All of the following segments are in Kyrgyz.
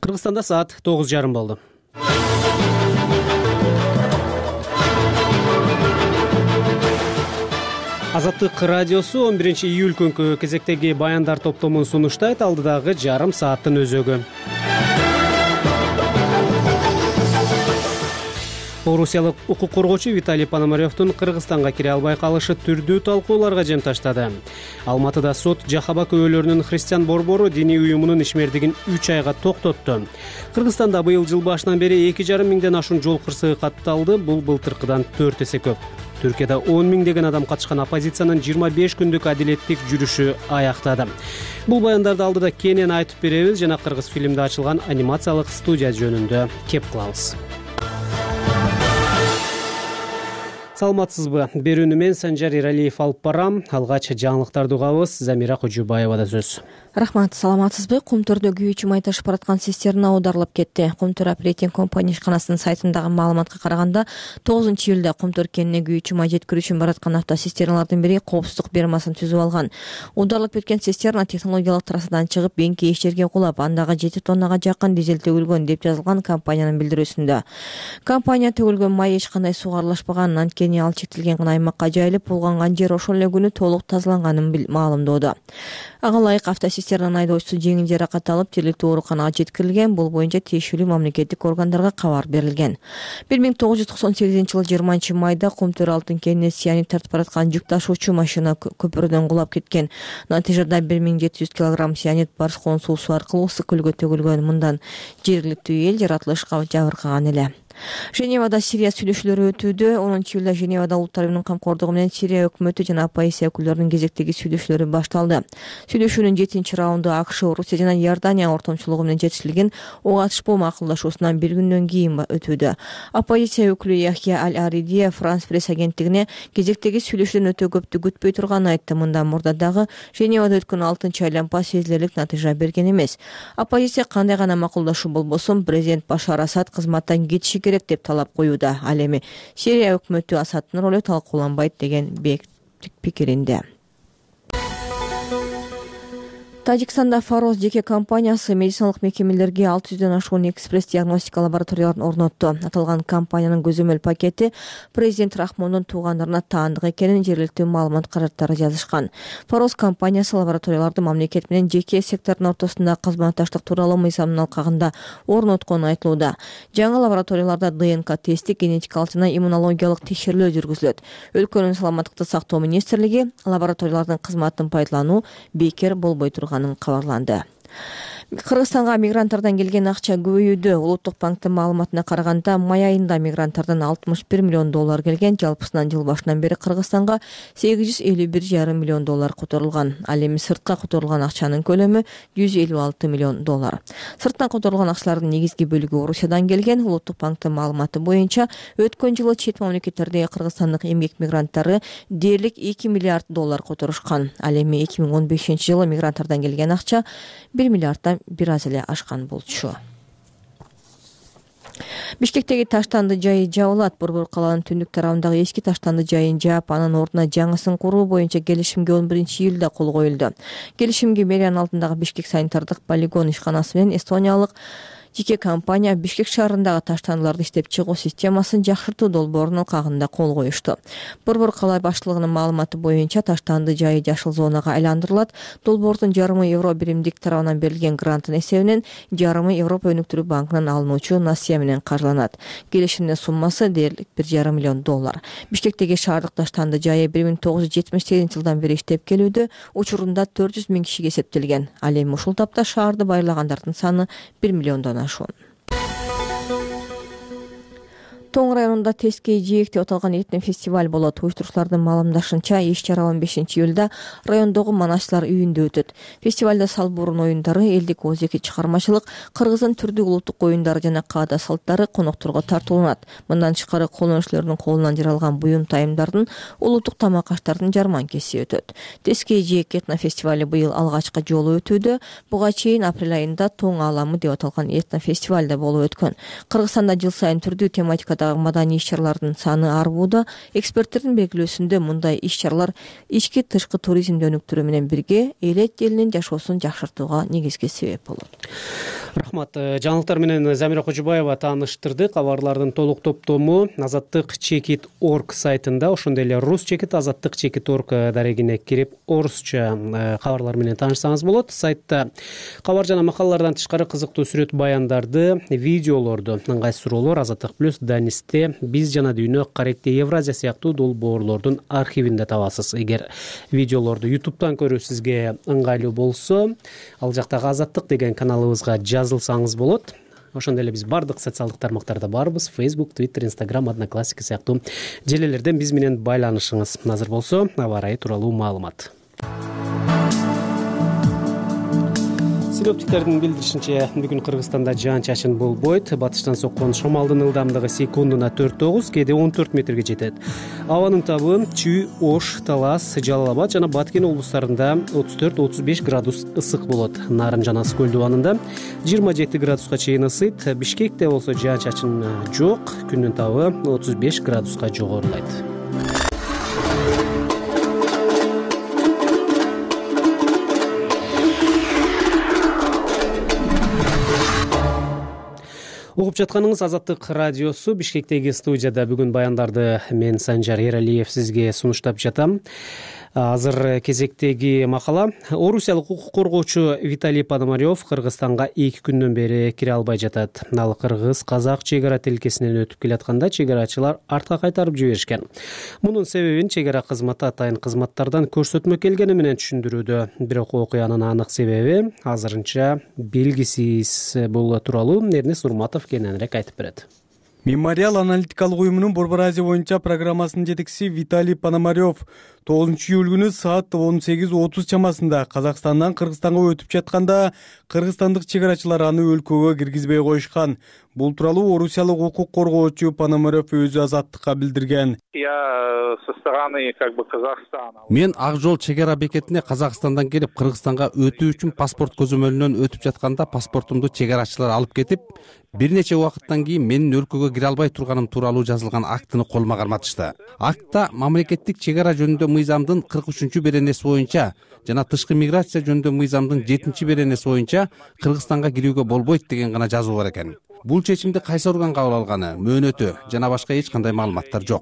Кыргызстанда саат 9:30 болду. Азаттык радиосу 11-июль күнкү кезектеги баяндар топтомун сунуштайт. Алдыдагы жарым сааттын өзөгү. Орусиялык укук коргоочу Виталий Пономаревдун Кыргызстанга кире албай калышы түрдүү талкууларга жем таштады. Алматыда сот Жахаба көбөлөрүнүн христиан борбору диний уюмунун ишмердигин 3 айга токтотту. Кыргызстанда быйыл жыл башынан бери 2,5 миңден ашуун жол кырсыгы катталды. Бул былтыркыдан 4 эсе көп. Түркияда 10 миңдеген адам катышкан оппозициянын 25 күндүк адилеттик жүрүшү аяктады. Бул баяндарды алдыда кенен айтып беребиз жана кыргыз фильмде ачылган анимациялык студия жөнүндө кеп кылабыз. Саламатсызбы? Берүүнү мен Санжар Иралиев алып барам. Алгач жаңылыктарды угабыз. Замира Кожубаевада сөз. Рахмат, саламатсызбы? Кумтөрдө күйүүчү май ташып бараткан цистерна аударылып кетти. Кумтөр оперейтинг компания ишканасынын сайтындагы маалыматка караганда 9-июлда Кумтөр кенине күйүүчү май жеткирүү үчүн бараткан автоцистерналардын бири коопсуздук фирмасын түзүп алган. Аударылып кеткен цистерна технологиялык трассадан чыгып, беңки эч жерге кулап, андагы 7 тоннага жакын дизель төгүлгөн деп жазылган компаниянын билдирүүсүндө. Компания төгүлгөн май эч кандай сууга аралашпаган, анткени ал чектелген гана аймакка жайылып, булганган жер ошол эле күнү толук тазаланганын маалымдоодо. Ага ылайык автоцистернанын айдоочусу жеңил жаракат алып, жергиликтүү ооруканага жеткирилген. Бул боюнча тиешелүү мамлекеттик органдарга кабар берилген. 1998-жылы 20-майда Кумтөр алтын кенине цианид тартып бараткан жүк ташуучу машина көпүрөдөн кулап кеткен. Натыйжада 1700 кг цианид Барскон суусу аркылуу ысык көлгө төгүлгөн. Мындан жергиликтүү эл жаратылышка жабыркаган эле. Женевада Сирия сүйлөшүүлөрү өтүүдө. 10-июлда Женевада Улуттар уюмунун камкордугу менен Сирия өкмөтү жана оппозиция өкүлдөрүнүн кезектеги сүйлөшүүлөрү башталды. Сүйлөшүүнүн 7-чи раунду АКШ, Орусия жана Иордания ортомчулугу менен жетишилген ок атышпоо макулдашуусунан 1 күндөн кийин өтүүдө. Оппозиция өкүлү Яхья Аль-Аридия Франс пресс агенттигине кезектеги сүйлөшүүдөн өтө көптү күтпөй турганын айтты. Мындан мурда дагы Женевада өткөн 6-чы айланма сезилерлик натыйжа берген эмес. Оппозиция кандай гана макулдашуу болбосун президент Башар Асад кызматтан кетиши керек деп талап коюуда. Ал эми Сирия өкмөтү Асадтын ролу талкууланбайт деген пикиринде. Тажикстанда Фароз жеке компаниясы медициналык мекемелерге 600дөн ашуун экспресс диагностика лабораторияларын орнотту. Аталган компаниянын көзөмөл пакети президент Рахмондун туугандарына таандык экенин жергиликтүү маалымат каражаттары жазышкан. Фароз компаниясы лабораторияларды мамлекет менен жеке сектордун ортосунда кызматташтык тууралуу мыйзамдын алкагында орноткону айтылууда. Жаңы лабораторияларда ДНК тести, генетикалык жана иммунологиялык текшерүүлөр жүргүзүлөт. Өлкөнүн саламаттыкты сактоо министрлиги лабораториялардын кызматын пайдалануу бекер болбой турганын кабарланды. Кыргызстанга мигранттардан келген акча көбөйүүдө. Улуттук банктын маалыматына караганда, май айында мигранттардан 61 миллион доллар келген. Жалпысынан жыл башынан бери Кыргызстанга 851,5 миллион доллар которулган. Ал эми сыртка которулган акчанын көлөмү 156 миллион доллар. Сырттан которулган акчалардын негизги бөлүгү Орусиядан келген. Улуттук банктын маалыматы боюнча, өткөн жылы чет мамлекеттердеги кыргызстандык эмгек мигранттары дээрлик 2 миллиард доллар которушкан. Ал эми 2015-жылы мигранттардан келген акча 1 миллиарддан бир аз эле ашкан болчу. Бишкектеги таштанды жайы жабылат. Борбор каланын түндүк тарабындагы эски таштанды жайын жаап, анын ордуна жаңысын куруу боюнча келишимге 11-июлда кол коюлду. Келишимге мэриянын алдындагы Бишкек санитардык полигон ишканасы менен эстониялык жеке компания Бишкек шаарындагы таштандыларды иштеп чыгуу системасын жакшыртуу долбоорунун алкагында кол коюшту. Борбор кала баштыгынын маалыматы боюнча, таштанды жайы жашыл зонага айландырылат. Долбоордун жарымы евро биримдик тарабынан берилген гранттын эсебинен, жарымы Европа өнүктүрүү банкынан алынуучу насыя менен каржыланат. Келишимдин суммасы дээрлик 1,5 миллион доллар. Бишкектеги шаардык таштанды жайы 1978-жылдан бери иштеп келүүдө. Учурунда 400 миң кишиге эсептелген. Ал эми ушул тапта шаарды байырлагандардын саны 1 миллиондон ашуун. Тоң районунда Тескей жээк деп аталган этно фестиваль болот. Уюштуруучулардын маалымдашынча, иш-чара 15-июлда райондогу Манашчылар үйүндө өтөт. Фестивалда салбурун оюндары, элдик оозеки чыгармачылык, кыргыздын түрдүү улуттук оюндары жана каада салттары конокторго тартууланат. Мындан тышкары колдонуучулардын колунан жаралган буюм тайымдардын, улуттук тамак аштардын жарманкеси өтөт. Тескей жээк этно фестивали быйыл алгачкы жолу өтүүдө. Буга чейин апрель айында Тоң ааламы деп аталган этно фестиваль да болуп өткөн. Кыргызстанда жыл сайын түрдүү тематикада аймактагы маданий иш-чаралардын саны арбууда. Эксперттердин белгилөөсүндө мындай иш-чаралар ички тышкы туризмди өнүктүрүү менен бирге элет элинин жашоосун жакшыртууга негизги себеп болот. Рахмат. Жаңылыктар менен Замира Кожубаева тааныштырды. Кабарлардын толук топтому azattik.org сайтында, ошондой эле рус-чекит azattik.org дарегине кирип, орусча кабарлар менен таанышсаңыз болот. Сайтта кабар жана макалалардан тышкары кызыктуу сүрөт баяндарды, видеолорду, ыңгайсыз суроолор Азаттык плюс, Данисте, Биз жана Дүйнө, Каретте, Евразия сыяктуу долбоорлордун архивинде табасыз. Эгер видеолорду YouTube'дан көрүү сизге ыңгайлуу болсо, ал жактагы Азаттык деген каналыбызга жазылсаңыз болот. Ошондой эле биз бардык социалдык тармактарда барбыз. Facebook, Twitter, Instagram, Одноклассники сыяктуу желелерден биз менен байланышыңыз. Азыр болсо, аба ырайы тууралуу маалымат. Синоптиктердин билдиришинче, бүгүн Кыргызстанда жаан-чачын болбойт. Батыштан соккон шамалдын ылдамдыгы секундуна 4-9, кээде 14 метрге жетет. Абанын табы Чүй, Ош, Талас, Жалал Абад жана Баткен облустарында 34-35 градус ысык болот. Нарын жана Скөл дубанында 27 градуска чейин ысыйт. Бишкекте болсо жаан-чачын жок, күндүн табы 35 градуска жогорулайт. Угуп жатканыңыз Азаттык радиосу. Бишкектеги студияда бүгүн баяндарды мен Санжар Эралиев сизге сунуштап жатам. Азыр кезектеги макала. Орусиялык укук коргоочу Виталий Пономарев Кыргызстанга 2 күндөн бери кире албай жатат. Ал кыргыз-казак чек ара тилкесинен өтүп келатканда чек арачылар артка кайтарып жиберишкен. Мунун себебин чек ара кызматы атайын кызматтардан көрсөтмө келгени менен түшүндүрүүдө. Бирок окуянын анык себеби азырынча белгисиз. Бул тууралуу Эрнест Урматов кененирээк айтып берет. Мемориал аналитикалык уюмунун Борбор Азия боюнча программасынын жетекчиси Виталий Пономарев 9-июль күнү саат 18:30 чамасында Казакстандан Кыргызстанга өтүп жатканда кыргызстандык чек арачылар аны өлкөгө киргизбей коюшкан. Бул тууралуу орусиялык укук коргоочу Пономарев өзү Азаттыкка билдирген. Мен Ак жол чек ара бекетине Казакстандан келип Кыргызстанга өтүү үчүн паспорт көзөмөлүнөн өтүп жатканда паспортумду чек арачылар алып кетип, бир нече убакыттан кийин менин өлкөгө кире албай турганым тууралуу жазылган актыны колума карматышты. Актта мамлекеттик чек ара жөнүндө мыйзамдын 43 беренеси боюнча жана тышкы миграция жөнүндө мыйзамдын 7 беренеси боюнча Кыргызстанга кирүүгө болбойт деген гана жазуу бар экен. Бул чечимди кайсы орган кабыл алганы, мөөнөтү жана башка эч кандай маалыматтар жок.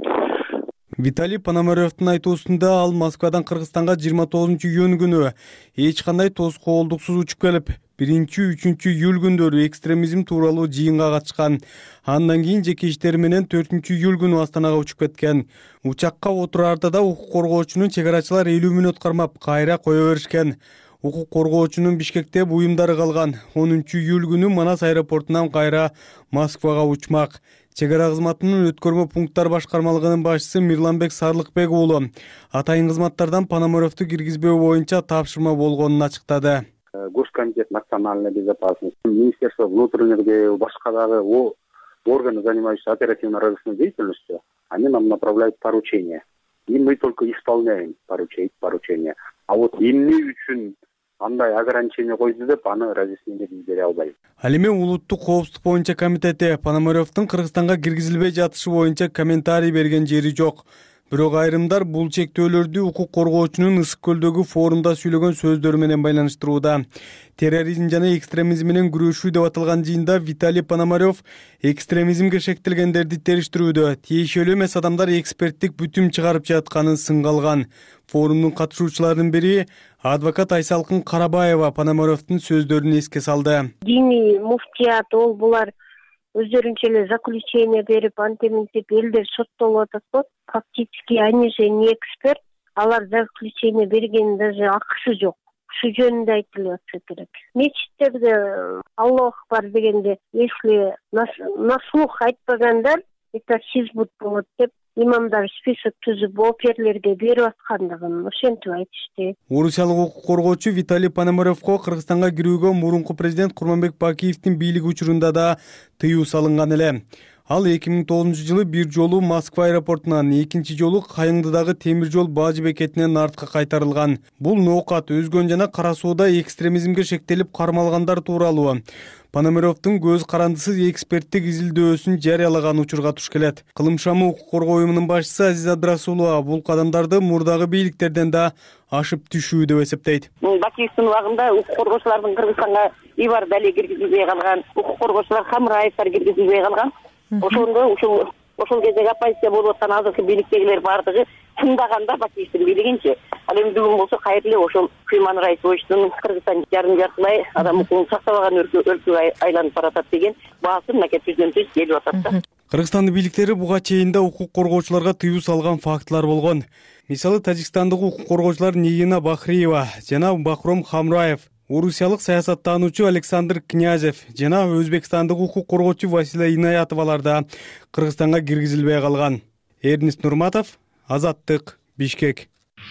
Виталий Пономаревдин айтуусунда ал Москвадан Кыргызстанга 29-июнь күнү эч кандай тоскоолдуксуз учуп келип, 1-3 июль күндөрү экстремизм тууралуу жыйынга катышкан. Андан кийин жеке иштери менен 4-июль күнү Астанага учуп кеткен. Учакка отураарда да укук коргоочунун чек арачылар 50 мүнөт кармап кайра кое беришкен. Укук коргоочунун Бишкекте буюмдары калган. 10-июль күнү Манас аэропортунан кайра Москвага учмак. Чек ара кызматынын өткөрмө пункттар башкармалыгынын башчысы Мирланбек Сарлыкбек уулу атайын кызматтардан Пономаревду киргизбөө боюнча тапшырма болгонун ачыктады. Госкомитет национальной безопасности, Министерство внутренних дел, башка дагы органы, занимающиеся оперативно-розыскной деятельностью, они нам направляют поручения. И мы только исполняем поручения. А вот эмне үчүн андай ограничение койду деп аны разъяснение бере албайм. Ал эми улуттук коопсуздук боюнча комитети Пономаревдин Кыргызстанга киргизилбей жатышы боюнча комментарий берген жери жок. Бирок айрымдар бул чектөөлөрдү укук коргоочунун Ысык көлдөгү форумда сүйлөгөн сөздөрү менен байланыштырууда. Терроризм жана экстремизм менен күрөшүү деп аталган жыйында Виталий Пономарев экстремизмге шектелгендерди териштирүүдө тиешелүү эмес адамдар эксперттик бүтүм чыгарып жатканын сынга алган. Форумдун катышуучуларынын бири адвокат Айсалкын Карабаева Пономаревдин сөздөрүн эске салды. Диний муфтият ол булар өздөрүнчө эле заключение берип, антиминтип элдер соттолуп атат. Фактически они же не эксперт, алар заключение берген даже акысы жок. Ушу жөнүндө айтылып атса керек. Мечиттерде Аллах бар дегенде, если на слух айтпагандар, это хизбут болот деп имамдар список түзүп оперлерге берип аткандыгын ошентип айтышты. Орусиялык укук коргоочу Виталий Пономаревго Кыргызстанга кирүүгө мурунку президент Курманбек Бакиевдин бийлиги учурунда да тыюу салынган эле. Ал 2009-жылы бир жолу Москва аэропортунан, экинчи жолу Кайыңдыдагы темир жол бажы бекетинен артка кайтарылган. Бул ноокат өзгөн жана Кара сууда экстремизмге шектелип кармалгандар тууралуу Пономаревдин көз карандысыз эксперттик изилдөөсүн жарыялаган учурга туш келет. Кылымшамы укук коргоо уюмунун башчысы Азиза Абдрасулова бул кадамдарды мурдагы бийликтерден да ашып түшүү деп эсептейт. Бакиевдин убагында укук коргоочулардын Кыргызстанга Ивар Дали киргизилбей калган, укук коргоочулар Хамраевдер киргизилбей калган. Ошол кездеги оппозиция болуп аткан азыркы бийликтегилер баардыгы тыңдаганда Бакиевдин бийлигинчи. Ал эми бүгүн болсо кайра эле ошол Human Rights Watch'тун Кыргызстан жартылай адам укугун сактабаган өлкөгө айланып баратат деген баасы мынакей түздөн-түз келип атат да. Кыргызстандын бийликтери буга чейин да укук коргоочуларга тыюу салган фактылар болгон. Мисалы Тажикстандагы укук коргоочулар Нигина Бахриева жана Бахром Хамраев, орусиялык саясаттануучу Александр Князев жана Өзбекстандагы укук коргоочу Василия Инаятовалар да Кыргызстанга киргизилбей калган. Эрнест Нурматов, Азаттык, Бишкек.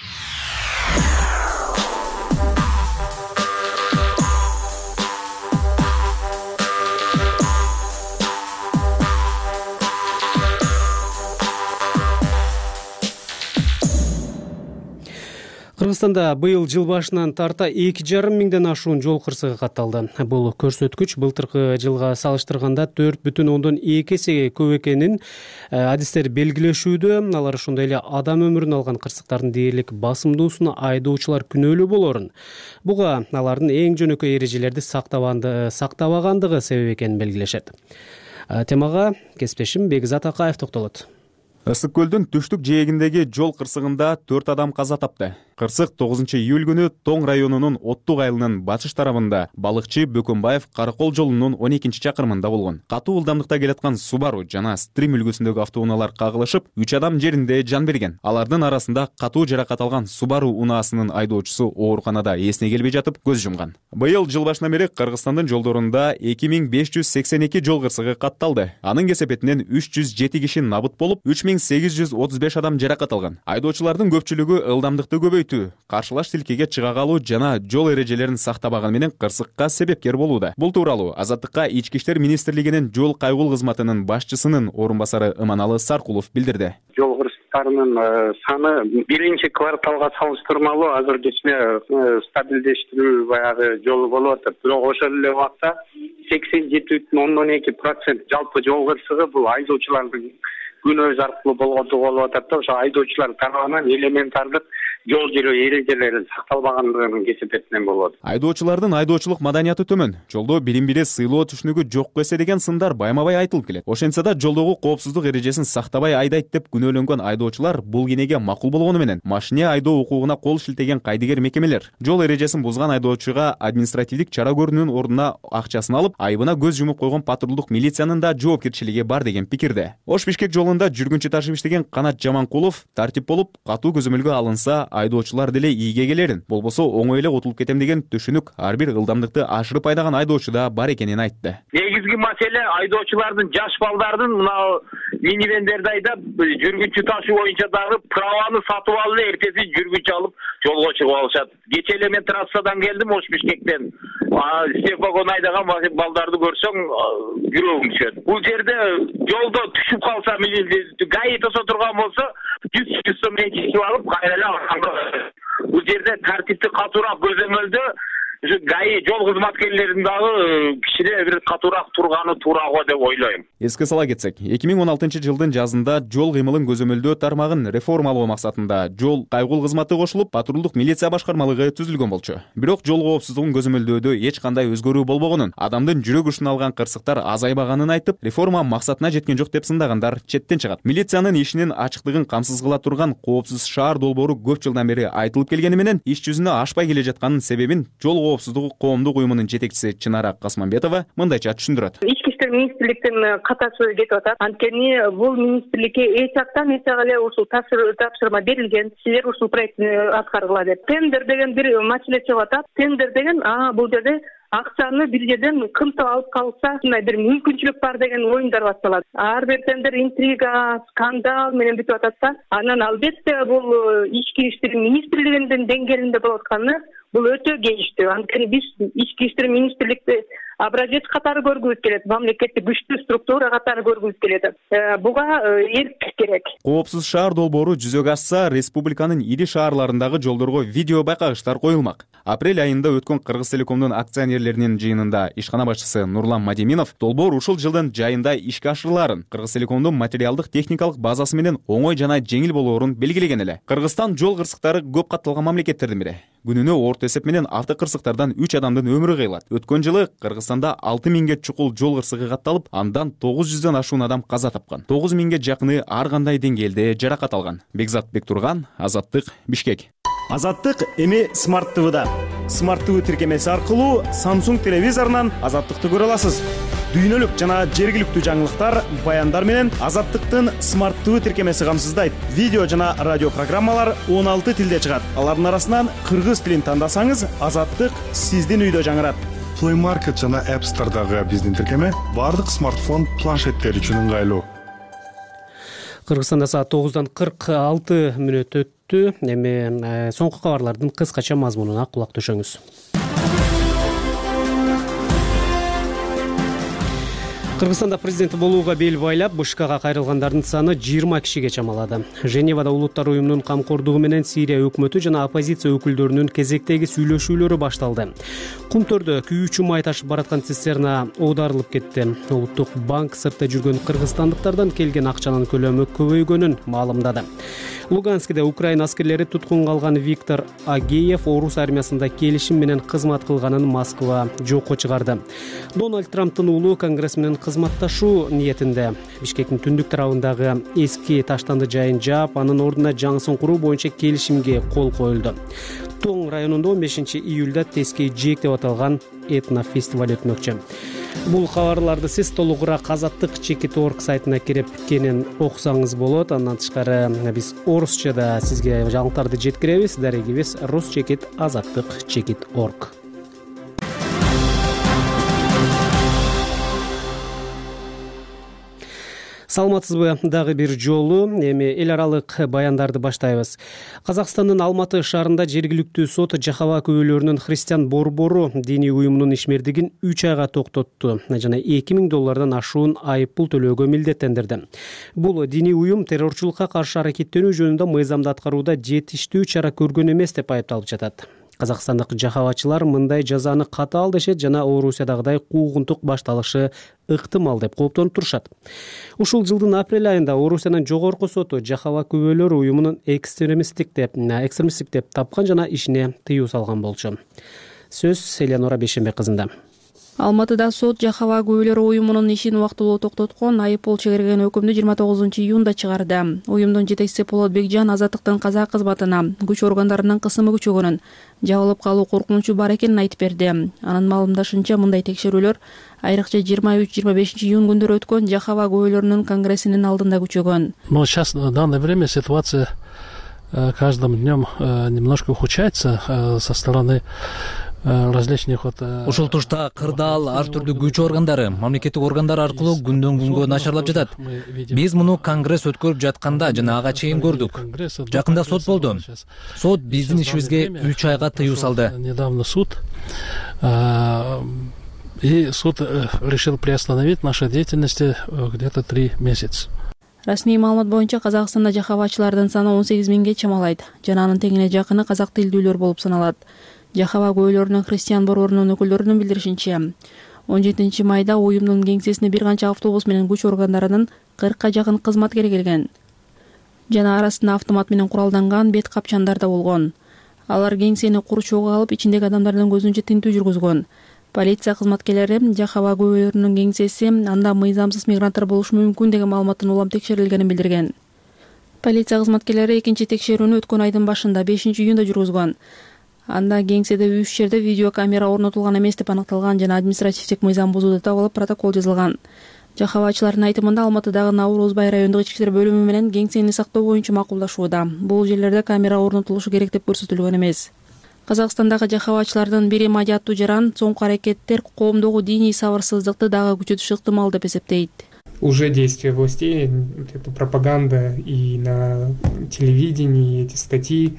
Кыргызстанда быйыл жыл башынан тарта 2,5 миңден ашуун жол кырсыгы катталды. Бул көрсөткүч былтыркы жылга салыштырганда 4,2 эсеге көп экенин адистер белгилешүүдө. Алар ошондой эле адам өмүрүн алган кырсыктардын дээрлик басымдуусуна айдоочулар күнөөлүү болорун. Буга алардын эң жөнөкөй эрежелерди сактабагандыгы себеп экенин белгилешет. Темага кесиптешим Бекзат Акаев токтолот. Ысык көлдүн түштүк жээгиндеги жол кырсыгында 4 адам каза тапты. Кырсык 9 июль күнү Тоң районунун Оттук айылынын батыш тарабында балыкчы Бөкөнбаев Каракол жолунун 12 чакырымында болгон. Катуу ылдамдыкта келаткан Subaru жана Stream үлгүсүндөгү автоунаалар кагылышып, 3 адам жеринде жан берген. Алардын арасында катуу жаракат алган Subaru унаасынын айдоочусу ооруканада эсине келбей жатып көз жумган. Быйыл жыл башынан бери Кыргызстандын жолдорунда 2582 жол кырсыгы катталды. Анын кесепетинен 307 киши набыт болуп, 3835 адам жаракат алган. Айдоочулардын көпчүлүгү ылдамдыкты көбөйтүү, каршылаш тилкеге чыга калуу жана жол эрежелерин сактабаган менен кырсыкка себепкер болууда. Бул тууралуу Азаттыкка Ички иштер министрлигинин жол кайгул кызматынын башчысынын орун басары Ыманалы Саркулов билдирди. Жол кырсыктарынын саны биринчи кварталга салыштырмалуу азыр кечээ стабилдештирүү баягы жолу болуп атат. Бирок ошол эле убакта 87,2% жалпы жол кырсыгы бул айдоочулардын күнөөсү аркылуу болгондугу болуп атат да. Ошо айдоочулар тарабынан элементардык жол жүрүү эрежелери сакталбагандыгынын кесепетинен болот. Айдоочулардын айдоочулук маданияты төмөн. Жолдо бирин-бири сыйлоо түшүнүгү жок эсе деген сындар байма-бай айтылып келет. Ошентсе да жолдогу коопсуздук эрежесин сактабай айдайт деп күнөөлөнгөн айдоочулар бул кенеге макул болгону менен машине айдоо укугуна кол шилтеген кайдыгер мекемелер жол эрежесин бузган айдоочуга административдик чара көрүүнүн ордуна акчасын алып, айыбына көз жумуп койгон патрулдук милициянын да жоопкерчилиги бар деген пикирде. Ош-Бишкек жолунда жүргүнчү ташып иштеген Канат Жаманкулов тартип болуп, катуу көзөмөлгө алынса, айдоочулар деле ийге келерин, болбосо оңой эле утулуп кетем деген түшүнүк ар бир ылдамдыкты ашырып айдаган айдоочуда бар экенин айтты. Негизги маселе айдоочулардын жаш балдардын мына минивендерди айдап жүргүнчү ташуу боюнча дагы праваны сатып алып эле эртеси жүргүнчү алып жолго чыгып алышат. Кече эле мен трассадан келдим Ош-Бишкектен. Степагон айдаган балдарды көрсөң жүрөгүң түшөт. Бул жерде жолдо түшүп калса ГАИ тосо турган болсо 100 сом менчип алып кайра эле бул жерде тартипти катуураак көзөмөлдө ГАИ жол кызматкерлеринин дагы кичине бир катуураак турганы туура го деп ойлойм. Эске сала кетсек, 2016 жылдын жазында жол кыймылын көзөмөлдөө тармагын реформалоо максатында жол кайгул кызматы кошулуп, патрулдук милиция башкармалыгы түзүлгөн болчу. Бирок жол коопсуздугун көзөмөлдөөдө эч кандай өзгөрүү болбогонун, адамдын жүрөк учун алган кырсыктар азайбаганын айтып, реформа максатына жеткен жок деп сындагандар четтен чыгат. Милициянын ишинин ачыктыгын камсыз кыла турган коопсуз шаар долбоору көп жылдан бери айтылып келгени менен иш жүзүнө ашпай келе жатканын себебин жол коопсуздугу коомдук уюмунун жетекчиси Чынара Касманбетова мындайча түшүндүрөт. Ички иштер министрликтин катасы кетип атат. Анткени бул министрликке эч жактан эле ушул тапшырма берилген. Силер ушул проектти аткаргыла деп. Тендер деген бир маселе чыгып атат. Тендер деген бул жерде акчаны бир жерден кымтап алып калса, мындай бир мүмкүнчүлүк бар деген оюндар башталат. Ар бир тендер интрига, скандал менен бүтүп атат да. Анан албетте бул ички иштер министрлигинин деңгээлинде болуп атканы бул өтө кейиштүү. Анткени биз ички иштер министрликти образец катары көргүбүз келет, мамлекетти күчтүү структура катары көргүбүз келет. Буга эрк керек. Коопсуз шаар долбоору жүзөгө ашса, республиканын ири шаарларындагы жолдорго видео байкагыштар коюлмак. Апрель айында өткөн Кыргыз Телекомдун акционерлеринин жыйынында ишкана башчысы Нурлан Мадеминов долбоор ушул жылдын жайында ишке ашырыларын, Кыргыз Телекомдун материалдык техникалык базасы менен оңой жана жеңил болоорун белгилеген эле. Кыргызстан жол кырсыктары көп катталган мамлекеттердин бири. Күнүнө орто эсеп менен автокырсыктардан 3 адамдын өмүрү кыйылат. Өткөн жылы Кыргызстанда 6000 чукул жол кырсыгы катталып, андан 900дөн ашуун адам каза тапкан. 9000 жакыны ар кандай деңгээлде жаракат алган. Бекзат Бектурган, Азаттык, Бишкек. Азаттык эми Smart TV'да. Smart TV тиркемеси аркылуу Samsung телевизорунан Азаттыкты көрө аласыз. Дүйнөлүк жана жергиликтүү жаңылыктар, баяндар менен Азаттыктын Smart TV тиркемеси камсыздайт. Видео жана радио программалар 16 тилде чыгат. Алардын арасынан кыргыз тилин тандасаңыз, Азаттык сиздин үйдө жаңырат. Play Market жана App Store'дагы биздин тиркеме бардык смартфон, планшеттер үчүн ыңгайлуу. Кыргызстанда саат 9-дан 46 мүнөт өттү. Эми соңку кабарлардын кыскача мазмунуна кулак төшөңүз. Кыргызстанда президент болууга бел байлап, БШКга кайрылгандардын саны 20 кишиге чамалады. Женевада Улуттар уюмунун камкордугу менен Сирия өкмөтү жана оппозиция өкүлдөрүнүн кезектеги сүйлөшүүлөрү башталды. Кумтөрдө күйүүчү май ташып бараткан цистерна оодарылып кетти. Улуттук банк сыртта жүргөн кыргызстандыктардан келген акчанын көлөмү көбөйгөнүн маалымдады. Луганскиде Украина аскерлери туткунга алган Виктор Агеев орус армиясында келишим менен кызмат кылганын Москва жокко чыгарды. Дональд Трамптын уулу Конгресс менен кызматташуу ниетинде. Бишкектин түндүк тарабындагы эски таштанды жайын жаап, анын ордуна жаңысын куруу боюнча келишимге кол коюлду. Тоң районунда 15 июлда Тескей Жек деп аталган этнофестиваль өтмөкчү. Бул кабарларды сиз толугураак Азаттык.org сайтына кирип кенен окусаңыз болот. Андан тышкары биз орусчада сизге жаңылыктарды жеткиребиз. Дарегибиз rus.azattyk.org. Саламатсызбы? Дагы бир жолу эми эл аралык баяндарды баштайбыз. Казакстандын Алматы шаарында жергиликтүү сот Жахава күбөлөрүнүн христиан борбору диний уюмунун ишмердигин 3 айга токтотту жана $2000 ашуун айыппул төлөөгө милдеттендирди. Бул диний уюм террорчулукка каршы аракеттенүү жөнүндө мыйзамды аткарууда жетиштүү чара көргөн эмес деп айыпталып жатат. Казакстандык жахавачылар мындай жазаны катаал дешет жана Орусиядагыдай куугунтук башталышы ыктымал деп кооптонуп турушат. Ушул жылдын апрель айында Орусиянын жогорку соту Жахава күбөлөрү уюмунун экстремисттик деп тапкан жана ишине тыюу салган болчу. Сөз Элеонора Бейшенбек кызында. Алматыда сот Жахава күбөлөрү уюмунун ишин убактылуу токтоткон, айыппул чегерген өкүмдү 29 июнда чыгарды. Уюмдун жетекчиси Полот Бекжан Азаттыктын каза кызматына күч органдарынын кысымы күчөгөнүн, жабылып калуу коркунучу бар экенин айтып берди. Анын маалымдашынча мындай текшерүүлөр айрыкча 23-25 июнь күндөрү өткөн Жахава күбөлөрүнүн конгрессинин алдында күчөгөн. Но сейчас в данное время ситуация каждым днем немножко ухудшается со стороны различных Ушул тушта кырдаал ар түрдүү күч органдары, мамлекеттик органдар аркылуу күндөн күнгө начарлап жатат. Биз муну конгресс өткөрүп жатканда жана ага чейин көрдүк. Жакында сот болду. Сот биздин ишибизге 3 айга тыюу салды. Недавно суд и суд решил приостановить нашу деятельность где-то 3 месяца. Расмий маалымат боюнча Казакстанда жахавачылардын саны 18 000ге чамалайт. Жана анын теңине жакыны казак тилдүүлөр болуп саналат. Жахава күбөлөрүнүн христиан борборунун өкүлдөрүнүн билдиришинче, 17 майда уюмдун кеңсесине бир канча автобус менен күч органдарынын 40ка жакын кызматкери келген. Жана арасында автомат менен куралданган бет капчандар да болгон. Алар кеңсени курчоого алып, ичиндеги адамдардын көзүнчө тинтүү жүргүзгөн. Полиция кызматкерлери Жахава күбөлөрүнүн кеңсеси анда мыйзамсыз мигранттар болушу мүмкүн деген маалыматтын улам текшерилгенин билдирген. Полиция кызматкерлери экинчи текшерүүнү өткөн айдын башында 5 июнда жүргүзгөн. Анда кеңседе 3 жерде видеокамера орнотулган эмес деп аныкталган жана административдик мыйзам бузууду табылып протокол жазылган. Жахавачылардын айтымында Алматыдагы Наурузбай райондук ички иштер бөлүмү менен кеңсени сактоо боюнча макулдашууда. Бул жерлерде камера орнотулушу керек деп көрсөтүлгөн эмес. Казакстандагы жахавачылардын бири Мади аттуу жаран соңку аракеттер коомдогу диний сабырсыздыкты дагы күчөтүшү ыктымал деп эсептейт. Уже действия властей, эта пропаганда и на телевидении, эти статьи,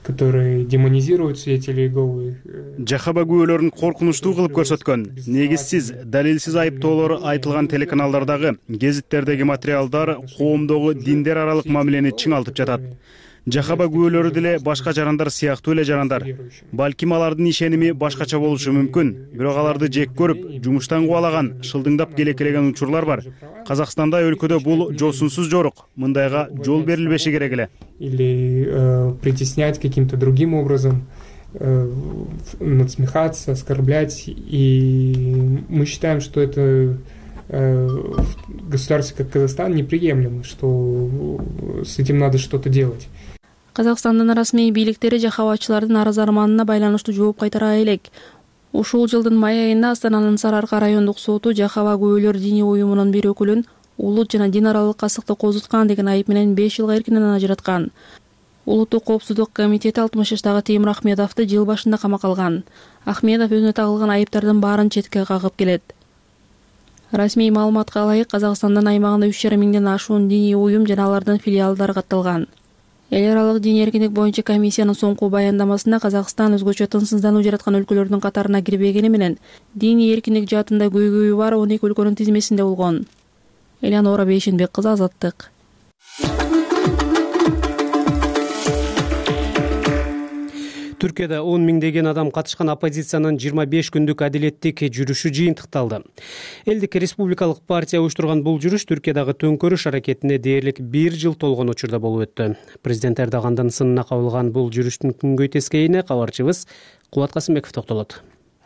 которые демонизируют свидетелей Иеговы. Жахаба күбөлөрүн коркунучтуу кылып көрсөткөн, негизсиз, далилсиз айыптоолор айтылган телеканалдардагы, гезиттердеги материалдар коомдогу диндер аралык мамилени чыңалтып жатат. Жахаба күбөлөрү деле башка жарандар сыяктуу эле жарандар. Балким алардын ишеними башкача болушу мүмкүн, бирок аларды жек көрүп, жумуштан кубалаган, шылдыңдап келекелеген учурлар бар. Казакстанда өлкөдө бул жосунсуз жорук, мындайга жол берилбеши керек эле. Или притеснять каким-то другим образом, надсмехаться, оскорблять. И мы считаем, что это в государстве как Казахстан неприемлемо, что с этим надо что-то делать. Казакстандын расмий бийликтери жахабачылардын арыз арманына байланыштуу жооп кайтара элек. Ушул жылдын май айында Астананын Сарыарка райондук соту Жахаба күбөлөр диний уюмунун бир өкүлүн улут жана дин аралык касыкты козуткан деген айып менен 5 жылга эркинен ажыраткан. Улуттук коопсуздук комитети 60 жаштагы Темир Ахмедовду жыл башында камакка алган. Ахмедов өзүнө тагылган айыптардын баарын четке кагып келет. Расмий маалыматка ылайык, Казакстандын аймагында 3,5 миңден ашуун диний уюм жана алардын филиалдары катталган. Эл аралык диний эркиндик боюнча комиссиянын соңку баяндамасында Казакстан өзгөчө тынчсыздануу жараткан өлкөлөрдүн катарына кирбегени менен диний эркиндик жаатында көйгөйү бар 12 өлкөнүн тизмесинде болгон. Элеонора Бейшенбек кызы, Азаттык. Түркияда 10 миңдеген адам катышкан оппозициянын 25 күндүк адилеттик жүрүшү жыйынтыкталды. Элдик республикалык партия уюштурган бул жүрүш Түркиядагы төңкөрүш аракетине дээрлик 1 жыл толгон учурда болуп өттү. Президент Эрдогандын сынына кабылган бул жүрүштүн күнгөй тескейине кабарчыбыз Кубат Касымбеков токтолот.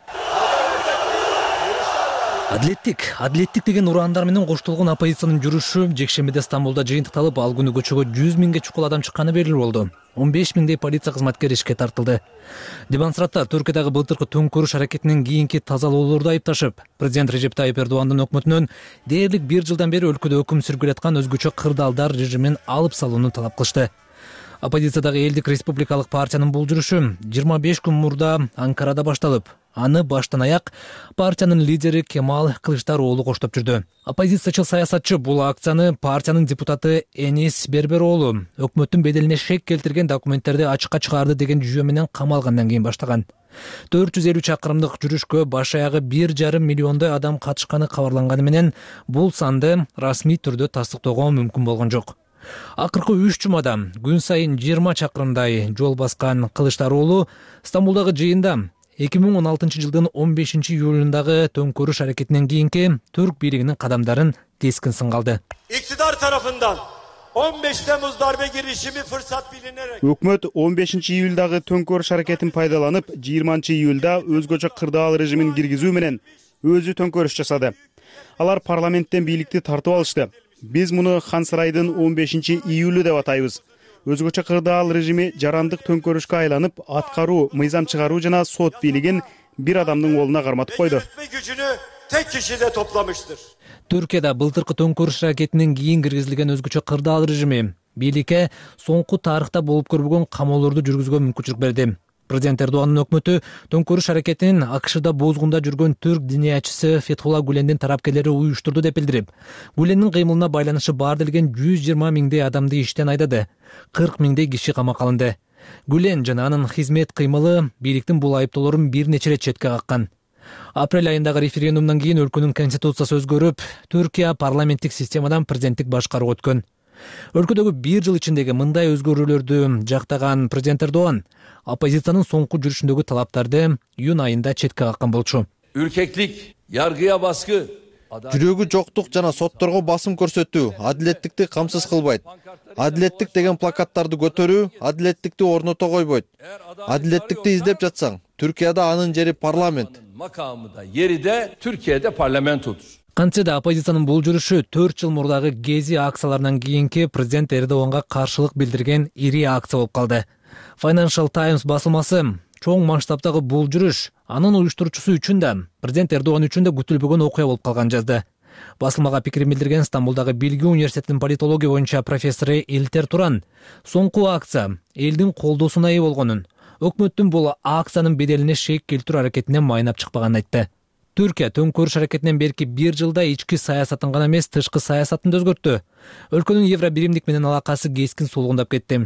Адилеттик деген ураандар менен коштолгон оппозициянын жүрүшү жекшембиде Стамбулда жыйынтыкталып, ал күнү көчөгө 100 миңге чукул адам чыкканы белгилүү болду. 15 миңдей полиция кызматкери ишке тартылды. Демонстранттар Түркиядагы былтыркы төңкөрүш аракетинен кийинки тазалоолорду айыпташып, президент Режеп Тайып Эрдогандын өкмөтүнөн дээрлик 1 жылдан бери өлкөдө өкүм сүргүлөп аткан өзгөчө кырдаалдар режимин алып салууну талап кылышты. Оппозициядагы элдик республикалык партиянын бул жүрүшү 25 күн мурда Анкарада башталып, аны баштан аяк партиянын лидери Кемал Кылычдароğlu коштоп жүрдү. Оппозициячыл саясатчы бул акцияны партиянын депутаты Энис Бербероğlu өкмөттүн беделине шек келтирген документтерди ачыкка чыгарды деген жүйө менен камалгандан кийин баштаган. 450 чакырымдык жүрүшкө баш аягы 1,5 миллиондой адам катышканы кабарланганы менен бул санды расмий түрдө тастыктоого мүмкүн болгон жок. Акыркы 3 жумада күн сайын 20 чакырымдай жол баскан Кылычдароğlu Стамбулдагы жыйында 2016 жылдын 15 июлундагы төңкөрүш аракетинен кийинки Türk бийлигинин кадамдарын кескин сынга алды. İktidar tarafından 15 Temmuz darbe girişimi fırsat bilinerek Өкмөт 15 июлдагы төңкөрүш аракетин пайдаланып, 20 июлда өзгөчө кырдаал режимин киргизүү менен өзү төңкөрүш жасады. Алар парламенттен бийликти тартып алышты. Биз муну Хан Сарайдын 15 июлу деп атайбыз. Өзгөчө кырдаал режими жарандык төңкөрүшкө айланып, аткаруу, мыйзам чыгаруу жана сот бийлигин бир адамдын колуна карматып койду. Tek kişide toplamıştır. Түркияда былтыркы төңкөрүш аракетинен кийин киргизилген өзгөчө кырдаал режими бийликке соңку тарыхта болуп көрбөгөн камоолорду жүргүзгөнгө мүмкүнчүлүк берди. Президент Эрдогандын өкмөтү төңкөрүш аракетин АКШда боозгунда жүргөн түрк диниячысы Фетхулла Гулендин тарапкерлери уюштурду деп билдирип, Гулендин кыймылына байланышы бар делген 120 миңдей адамды иштен айдады, 40 миңдей киши камакка алынды. Гулен жана анын хизмет кыймылы бийликтин бул айыптоолорун бир нече рет четке каккан. Апрель айындагы референдумдан кийин өлкөнүн конституциясы өзгөрүп, Түркия парламенттик системадан президенттик башкарууга өткөн. Өлкөдөгү 1 жыл ичиндеги мындай өзгөрүүлөрдү жактаган президент Эрдоган оппозициянын соңку жүрүшүндөгү талаптарды июнь айында четке каккан болчу. Ürkeklik, yargıya baskı, жүрөгү жоктук жана сотторго басым көрсөтүү адилеттикти камсыз кылбайт. Адилеттик деген плакаттарды көтөрүү адилеттикти орното койбойт. Адилеттикти издеп жатсаң, Түркияда анын жери парламент. Makamı da yeri de Türkiye'de parlamentodur. Кантсе да оппозициянын бул жүрүшү 4 жыл мурдагы Гези акцияларынан кийинки президент Эрдоганга каршылык билдирген ири акция болуп калды. Financial Times басылмасы чоң масштабтагы бул жүрүш анын уюштуруучусу үчүн да, президент Эрдоган үчүн да күтүлбөгөн окуя болуп калган жазды. Басылмага пикирин билдирген Стамбулдагы Билги университетинин политология боюнча профессору Илтер Туран соңку акция элдин колдоосуна ээ болгонун, өкмөттүн бул акциянын беделине шек келтирүү аракетинен майнап чыкпаганын айтты. Түркия төңкөрүш аракетинен берки 1 жылда ички саясатын гана эмес, тышкы саясатын да өзгөрттү. Өлкөнүн евро биримдик менен алакасы кескин сулгундап кетти.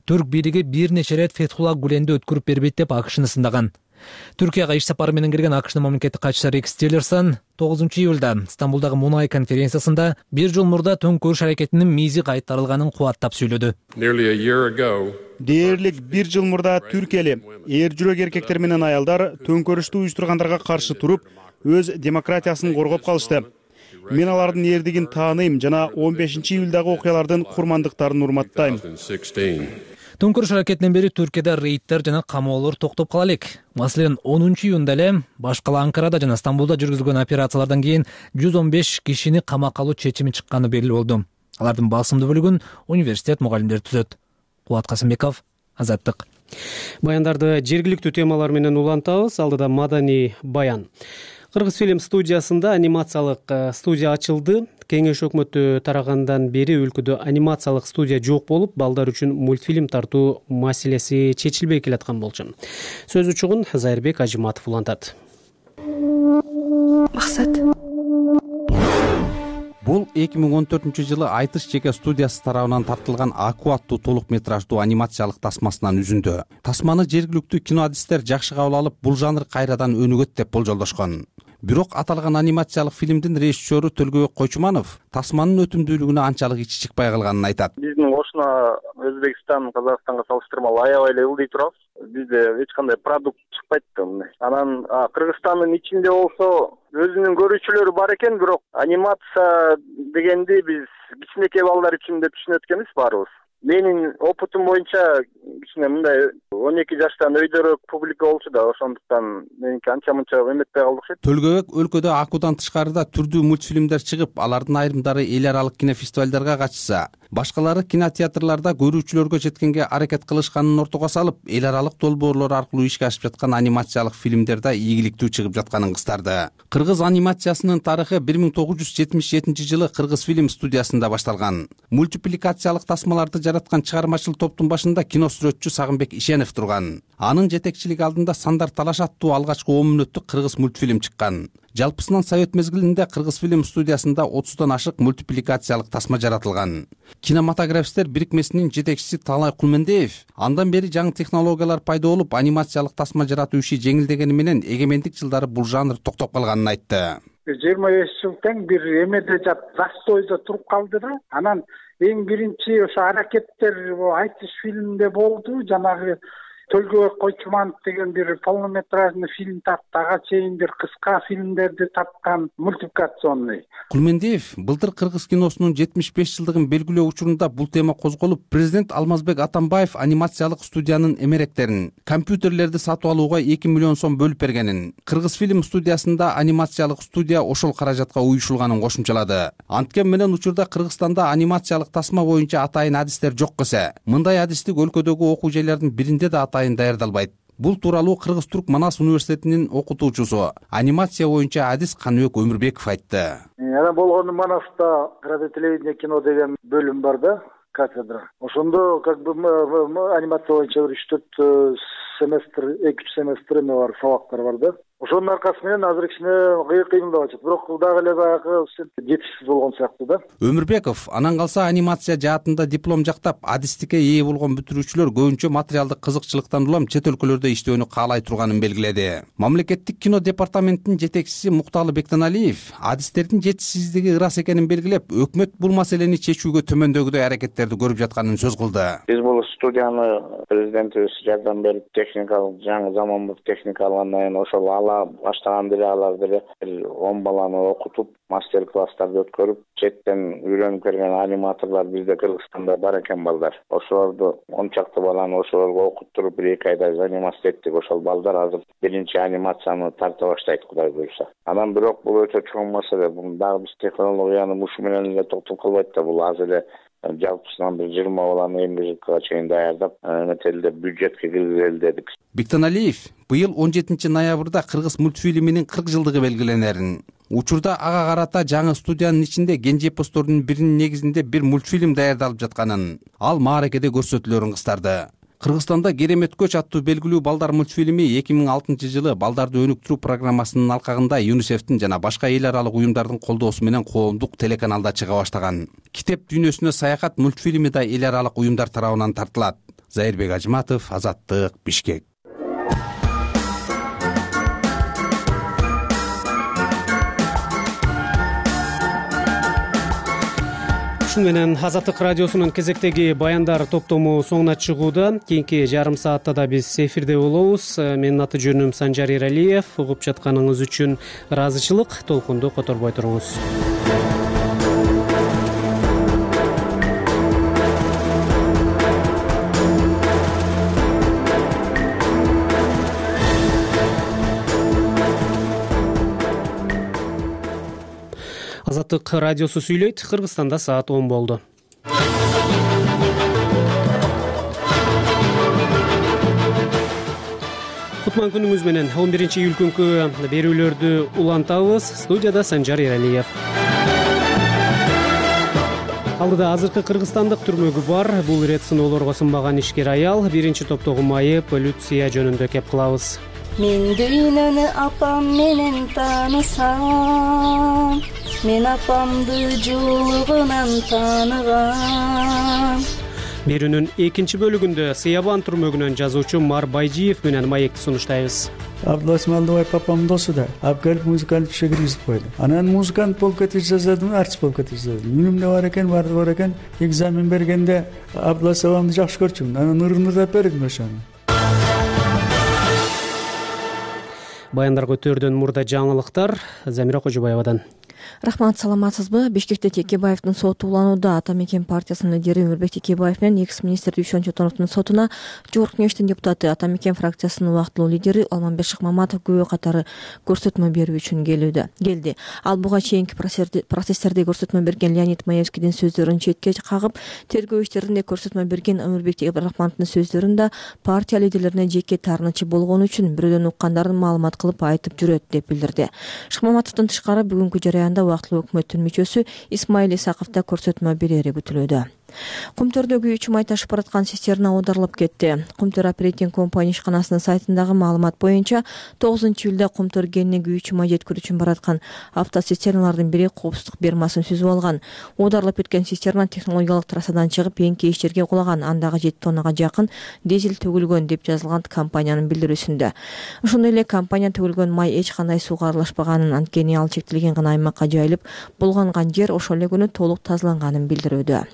түрк бийлиги бир нече ирет Фетхулла Гуленди өткөрүп бербейт деп АКШны сындаган. Түркияга иш сапары менен кирген АКШнын мамлекеттик катчысы Рекс Тиллерсон 9-июлда Стамбулдагы Мунай конференциясында бир жыл мурда төңкөрүш аракетинин мизи кайтарылганын кубаттап сүйлөдү. Дээрлик бир жыл мурда Түркияли эр жүрөк эркектер менен аялдар төңкөрүштү уюштургандарга каршы туруп, өз демократиясын коргоп калышты. Мен алардын эрдигин тааныйм жана 15-июлдагы окуялардын курмандыктарын урматтайм. Төңкөрүш аракетинен бери Түркияда рейдтер жана камоолор токтоп кала элек. Маселен, 10-июнда эле баш кала Анкарада жана Стамбулда жүргүзүлгөн операциялардан кийин 115 кишини камакка алуу чечими чыкканы белгилүү болду. Алардын басымдуу бөлүгүн университет мугалимдери түзөт. Кубат Касымбеков, Азаттык. Баяндарды жергиликтүү темалар менен улантабыз. Алдыда маданий баян. Кыргыз фильм студиясында анимациялык студия ачылды. Кеңеш өкмөтү тарагандан бери өлкөдө анимациялык студия жок болуп, балдар үчүн мультфильм тартуу маселеси чечилбей келаткан болчу. Сөз учугун Зайырбек Ажиматов улантат. Максат. Бул 2014-жылы Айтыш жеке студиясы тарабынан тартылган Аку аттуу толук метраждуу анимациялык тасмасынан үзүндү. Тасманы жергиликтүү киноадистер жакшы кабыл алып, бул жанр кайрадан өнүгөт деп болжолдошкон. Бирок аталган анимациялык фильмдин режиссеру Төлгөбек Койчуманов тасманын өтүмдүүлүгүнө анчалык ичи чыкпай калганын айтат. Биздин ошоно Өзбекстан, Казакстанга салыштырмалуу аябай эле ылдый турабыз. Бизде эч кандай продукт чыкпайт да. Анан Кыргызстандын ичинде болсо өзүнүн көрүүчүлөрү бар экен, бирок анимация дегенди биз кичинекей балдар үчүн деп түшүнөт экенбиз баарыбыз. Менин опытым боюнча кичине мындай 12 жаштан өйдөрөөк публика болчу да, ошондуктан меники анча-мынча эметпей калдык. Төлгөбек өлкөдө Акудан тышкарыда түрдүү мультфильмдер чыгып, алардын айрымдары эл аралык кинофестивалдарга катышса, башкалары кинотеатрларда көрүүчүлөргө жеткенге аракет кылышканын ортого салып, эл аралык долбоорлор аркылуу ишке ашып жаткан анимациялык фильмдерде ийгиликтүү чыгып жатканын кыстарды. Кыргыз анимациясынын тарыхы 1977-жылы Кыргыз фильм студиясында башталган. Мультипликациялык тасмаларды жараткан чыгармачыл топтун башында кино сүрөтчү Сагынбек Ишенов турган. Анын жетекчилиги алдында Сандар Талаш аттуу алгачкы 10 мүнөттүк кыргыз мультфильм чыккан. Жалпысынан Совет мезгилинде Кыргыз фильм студиясында 30дан ашык мультипликациялык тасма жаратылган. Кинематографисттер бирикмесинин жетекчиси Таалай Кулмендеев андан бери жаңы технологиялар пайда болуп, анимациялык тасма жаратуу иши жеңилдегени менен эгемендик жылдары бул жанр токтоп калганын айтты. 25 жыл тең бир эмеде жап застойдо туруп калды да. Анан эң биринчи ошо аракеттер Айтыш фильминде болду. Жанагы Төлгөбек Койчуманов деген бир полнометражный фильм тапты. Ага чейин бир кыска фильмдерди тапкан, мультипликационный. Кулмендиев былтыр кыргыз киносунун 75 жылдыгын белгилөө учурунда бул тема козголуп, президент Алмазбек Атамбаев анимациялык студиянын эмеректерин, компьютерлерди сатып алууга 2 миллион сом бөлүп бергенин, Кыргыз фильм студиясында анимациялык студия ошол каражатка уюшулганын кошумчалады. Анткен менен учурда Кыргызстанда анимациялык тасма боюнча атайын адистер жок кесе, мындай адистик өлкөдөгү окуу жайлардын биринде да атайын даярдалбайт. Бул тууралуу Кыргыз-Турк Манас университетинин окутуучусу, анимация боюнча адис Каныбек Өмүрбеков айтты. Ана болгону Манаста радио телевидение кино деген бөлүм бар да, кафедра. Ошондо как бы анимация боюнча 3-4 семестр, 2 семестр эме бар, сабактар бар да. Ошонун аркасы менен азыр кичине кыймылдап атат. Бирок дагы эле баягы жетишсиз болгон сыяктуу да. Өмүрбеков анан калса анимация жаатында диплом жактап, адистикке ээ болгон бүтүрүүчүлөр көбүнчө материалдык кызыкчылыктан улам чет өлкөлөрдө иштөөнү каалай турганын белгиледи. Мамлекеттик кино департаментинин жетекчиси Мукталы Бектеналиев адистердин жетишсиздиги ырас экенин белгилеп, өкмөт бул маселени чечүүгө төмөндөгүдөй аракеттерди көрүп жатканын сөз кылды. Биз бул студияны президентибиз жардам берип, техникалык жаңы заманбап техника алгандан кийин ошол баштаган деле алар деле 10 баланы окутуп, мастер класстарды өткөрүп, четтен үйрөнүп келген аниматорлор бизде Кыргызстанда бар экен балдар. Ошолорду 10 чакты баланы ошолорго окуттуруп 1-2 айда анимация эттик. Ошол балдар азыр биринчи анимацияны тарта баштайт, Кудай буйрса. Анан бирок бул өтө чоң маселе. Бул дагы биз технологияны мушу менен эле токтоп калбайт да. Бул аз эле жалпысынан бир 20 баланы эмгек жылкыга чейин даярдап, метелде бюджетке киргизели дедик. Бектеналиев быйыл 17 ноябрда Кыргыз мультфильминин 40 жылдыгы белгиленерин. Учурда ага карата жаңы студиянын ичинде Кенже эпостордун биринин негизинде бир мультфильм даярдалып жатканын, ал мааракеде көрсөтүлөрүн кыстарды. Кыргызстанда Керемет көч аттуу белгилүү балдар мультфильми 2006-жылы балдарды өнүктүрүү программасынын алкагында ЮНИСЕФтин жана башка эл аралык уюмдардын колдоосу менен коомдук телеканалда чыга баштаган. Китеп дүйнөсүнө саякат мультфильми да эл аралык уюмдар тарабынан тартылат. Зайырбек Ажматов, Азаттык, Бишкек. Ушун менен Азаттык радиосунун кезектеги баяндар топтому соңуна чыгууда. Кийинки жарым саатта да биз эфирде болобуз. Менин аты жөнүм Санжар Эралиев. Угуп жатканыңыз үчүн ыраазычылык. Толкунду которбой туруңуз. Азаттык радиосу сүйлөйт. Кыргызстанда саат 10 болду. Кутман күнүңүз менен 11-июль күнкү берүүлөрдү улантабыз. Студияда Санжар Эралиев. Алдыда азыркы кыргызстандык түрмөгү бар. Бул ирет сыноолорго сынбаган ишкер аял. Биринчи топтогу майып Люция жөнүндө кеп кылабыз. Мен дүйнөнү апам менен таанысам, мен апамды жылуулугунан тааныгам. Берүүнүн экинчи бөлүгүндө Сыябан түрмөгүнөн жазуучу Мар Байжиев менен маекти сунуштайбыз. Абдуласим Алдыбаев папамдын досу да. Келип музыкант ишке киргизип койду. Анан музыкант болуп кетип жаздым, артист болуп кетип жаздым. Үнүмдө бар экен, баардыгы бар экен. Экзамен бергенде Абдуласим апамды жакшы көрчүмүн. Анан ырымдап бердим ошону. Баяндар көтөрдөн мурда жаңылыктар Замира Кожобаевадан. Рахмат, саламатсызбы? Бишкекте Текебаевдин соту уланууда. Ата мекен партиясынын лидери Өмүрбек Текебаев менен экс-министр Дүйшөн Чотоновдун сотуна Жогорку Кеңештин депутаты, Ата мекен фракциясынын убактылуу лидери Алмамбет Шыкмаматов күбө катары көрсөтмө берүү үчүн келди. Ал буга чейинки процесстерде көрсөтмө берген Леонид Маевскийдин сөздөрүн четке кагып, тергөө иштеринде көрсөтмө берген Өмүрбек Текебаевдин сөздөрүн да партия лидерлерине жеке таарынычы болгону үчүн бирөөдөн уккандарын маалымат кылып айтып жүрөт деп билдирди. Шыкмаматовдун тышкары бүгүнкү жарыяында убактылуу өкмөттүн мүчөсү Исмаил Исаков да көрсөтмө берери күтүлүүдө. Кумтөрдө күйүүчү май ташып бараткан цистерна аударылып кетти. Кумтөр оперейтинг компания ишканасынын сайтындагы маалымат боюнча 9-июлда Кумтөр кенине күйүүчү май жеткирүүчү бараткан автоцистерналардын бири коопсуздук бермасын сүзүп алган. Аударылып кеткен цистерна технологиялык трассадан чыгып эңки иштерге кулаган. Андагы 7 тоннага жакын дизель төгүлгөн деп жазылган компаниянын билдирүүсүндө. Ошондой эле компания төгүлгөн май эч кандай сууга аралашпаганын, анткени ал чектелген гана аймакка жайылып булганган жер ошол эле күнү толук тазаланганын билдирүүдө.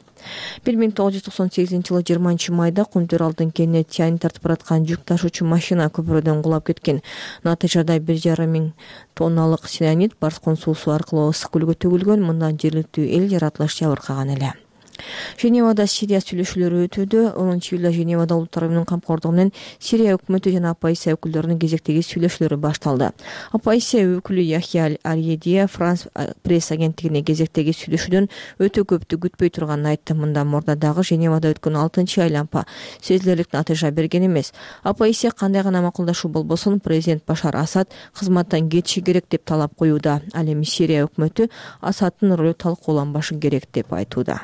1998-жылы 20 майда Кумтөр алдын кенне тиянин тартып бараткан жүк ташуучу машина көпүрөдөн кулап кеткен. Натыйжада 1,5 миң тонналык цианид Барскон суусу аркылуу ысык көлгө төгүлгөн. Мындан жергиликтүү эл жаратылыш жабыркаган эле. Женевада Сирия сүйлөшүүлөрү өтүүдө. 10-июлда Женевада Улуттар уюмунун камкордугу менен Сирия өкмөтү жана оппозиция өкүлдөрүнүн кезектеги сүйлөшүүлөрү башталды. Оппозиция өкүлү Яхья Аль-Едия Франс пресс агенттигине кезектеги сүйлөшүүдөн өтө көптү күтпөй турганын айтты. Мындан мурда дагы Женевада өткөн 6-айлампа сезилерлик натыйжа берген эмес. Оппозиция кандай гана макулдашуу болбосун президент Башар Асад кызматтан кетиши керек деп талап коюуда. Ал эми Сирия өкмөтү Асадтын ролу талкууланбашы керек деп айтууда.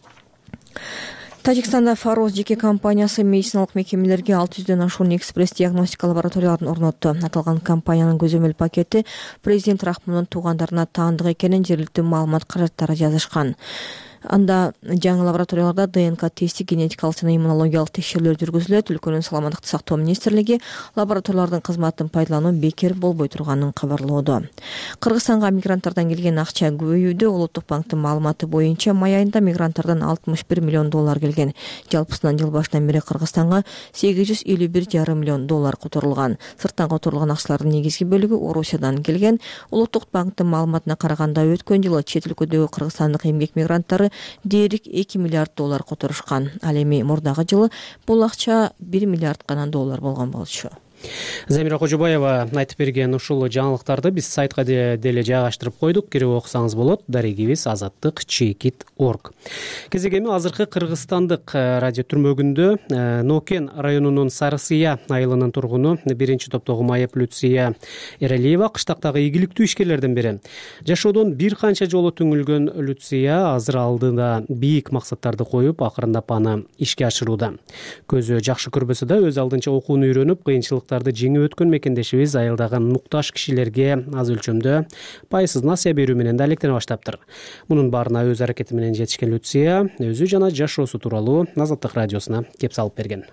Тажикстанда Фароз жеке компаниясы медициналык мекемелерге 600дөн ашуун экспресс диагностика лабораторияларын орнотту. Аталган компаниянын көзөмөл пакети президент Рахмондун туугандарына таандык экенин жергиликтүү маалымат каражаттары жазышкан. Анда жаңы лабораторияларда ДНК тести, генетикалык жана иммунологиялык текшерүүлөр жүргүзүлөт. Өлкөнүн саламаттыкты сактоо министрлиги лабораториялардын кызматын пайдалануу бекер болбой турганын кабарлоодо. Кыргызстанга мигранттардан келген акча көбөйүүдө. Улуттук банктын маалыматы боюнча май айында мигранттардан $61 миллион келген. Жалпысынан жыл башынан бери Кыргызстанга $851,5 миллион которулган. Сырттан которулган акчалардын негизги бөлүгү Орусиядан келген. Улуттук банктын маалыматына караганда өткөн жылы чет өлкөдөгү кыргызстандык эмгек мигранттары дээрлик $2 миллиард которушкан. Ал эми мурдагы жылы бул акча $1 миллиард гана болгон болчу. Замира Кожобаева айтып берген ушул жаңылыктарды биз сайтка деле жайгаштырып койдук. Кирип окусаңыз болот. Дарегибиз azattik.org. Кезек эми азыркы кыргызстандык радио түрмөгүндө Нокен районунун Сарысыя айылынын тургуну 1-чи топтогу майып Люция Эралиева кыштактагы ийгиликтүү ишкерлерден бири. Жашоодон бир канча жолу түңүлгөн Люция азыр алдында бийик максаттарды коюп, акырындап аны ишке ашырууда. Көзү жакшы көрбөсө да өз алдынча окууну үйрөнүп, кыйынчылык жеңип өткөн мекендешибиз айылдагы муктаж кишилерге аз өлчөмдө пайсыз насыя берүү менен да алектене баштаптыр. Мунун баарына өз аракети менен жетишкен Люция өзү жана жашоосу тууралуу Азаттык радиосуна кеп салып берген.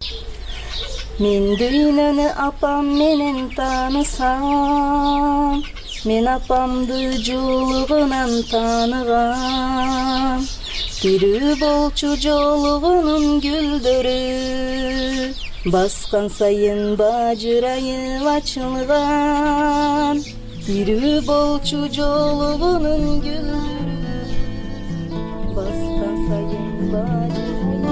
Мен дүйнөнү апам менен таанысам, мен апамды жолугунан тааныгам. Тирүү болчу жолугунун гүлдөрү, баскан сайын бажырайып ачылган. Тирүү болчу жолугунун гүлдөрү, баскан сайын бажырайып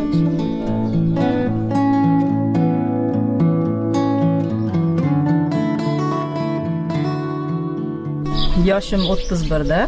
ачылган. Yaşım 31'de.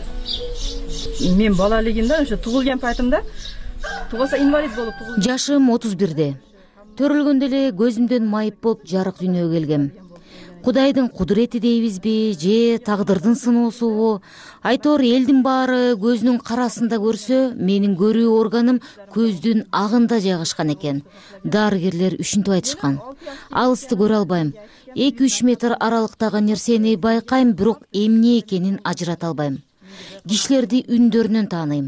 Men balaligimda o'sha tug'ilgan paytimda tug'ilsa invalid bo'lib tug'ildim. Жашым 31'de. Төрөлгөндө эле көзүмдөн майып болуп жарык дүйнөгө келгем. Кудайдын кудурети дейбизби, же тагдырдын сыноосубу? Айтор элдин баары көзүнүн карасында көрсө, менин көрүү органым көздүн агында жайгашкан экен. Дарыгерлер үшүнтүп айтышкан. Алысты көрө албайм. 2-3 метр аралыктагы нерсени байкайм, бирок эмне экенин ажырата албайм. Кишилерди үндөрүнөн тааныйм.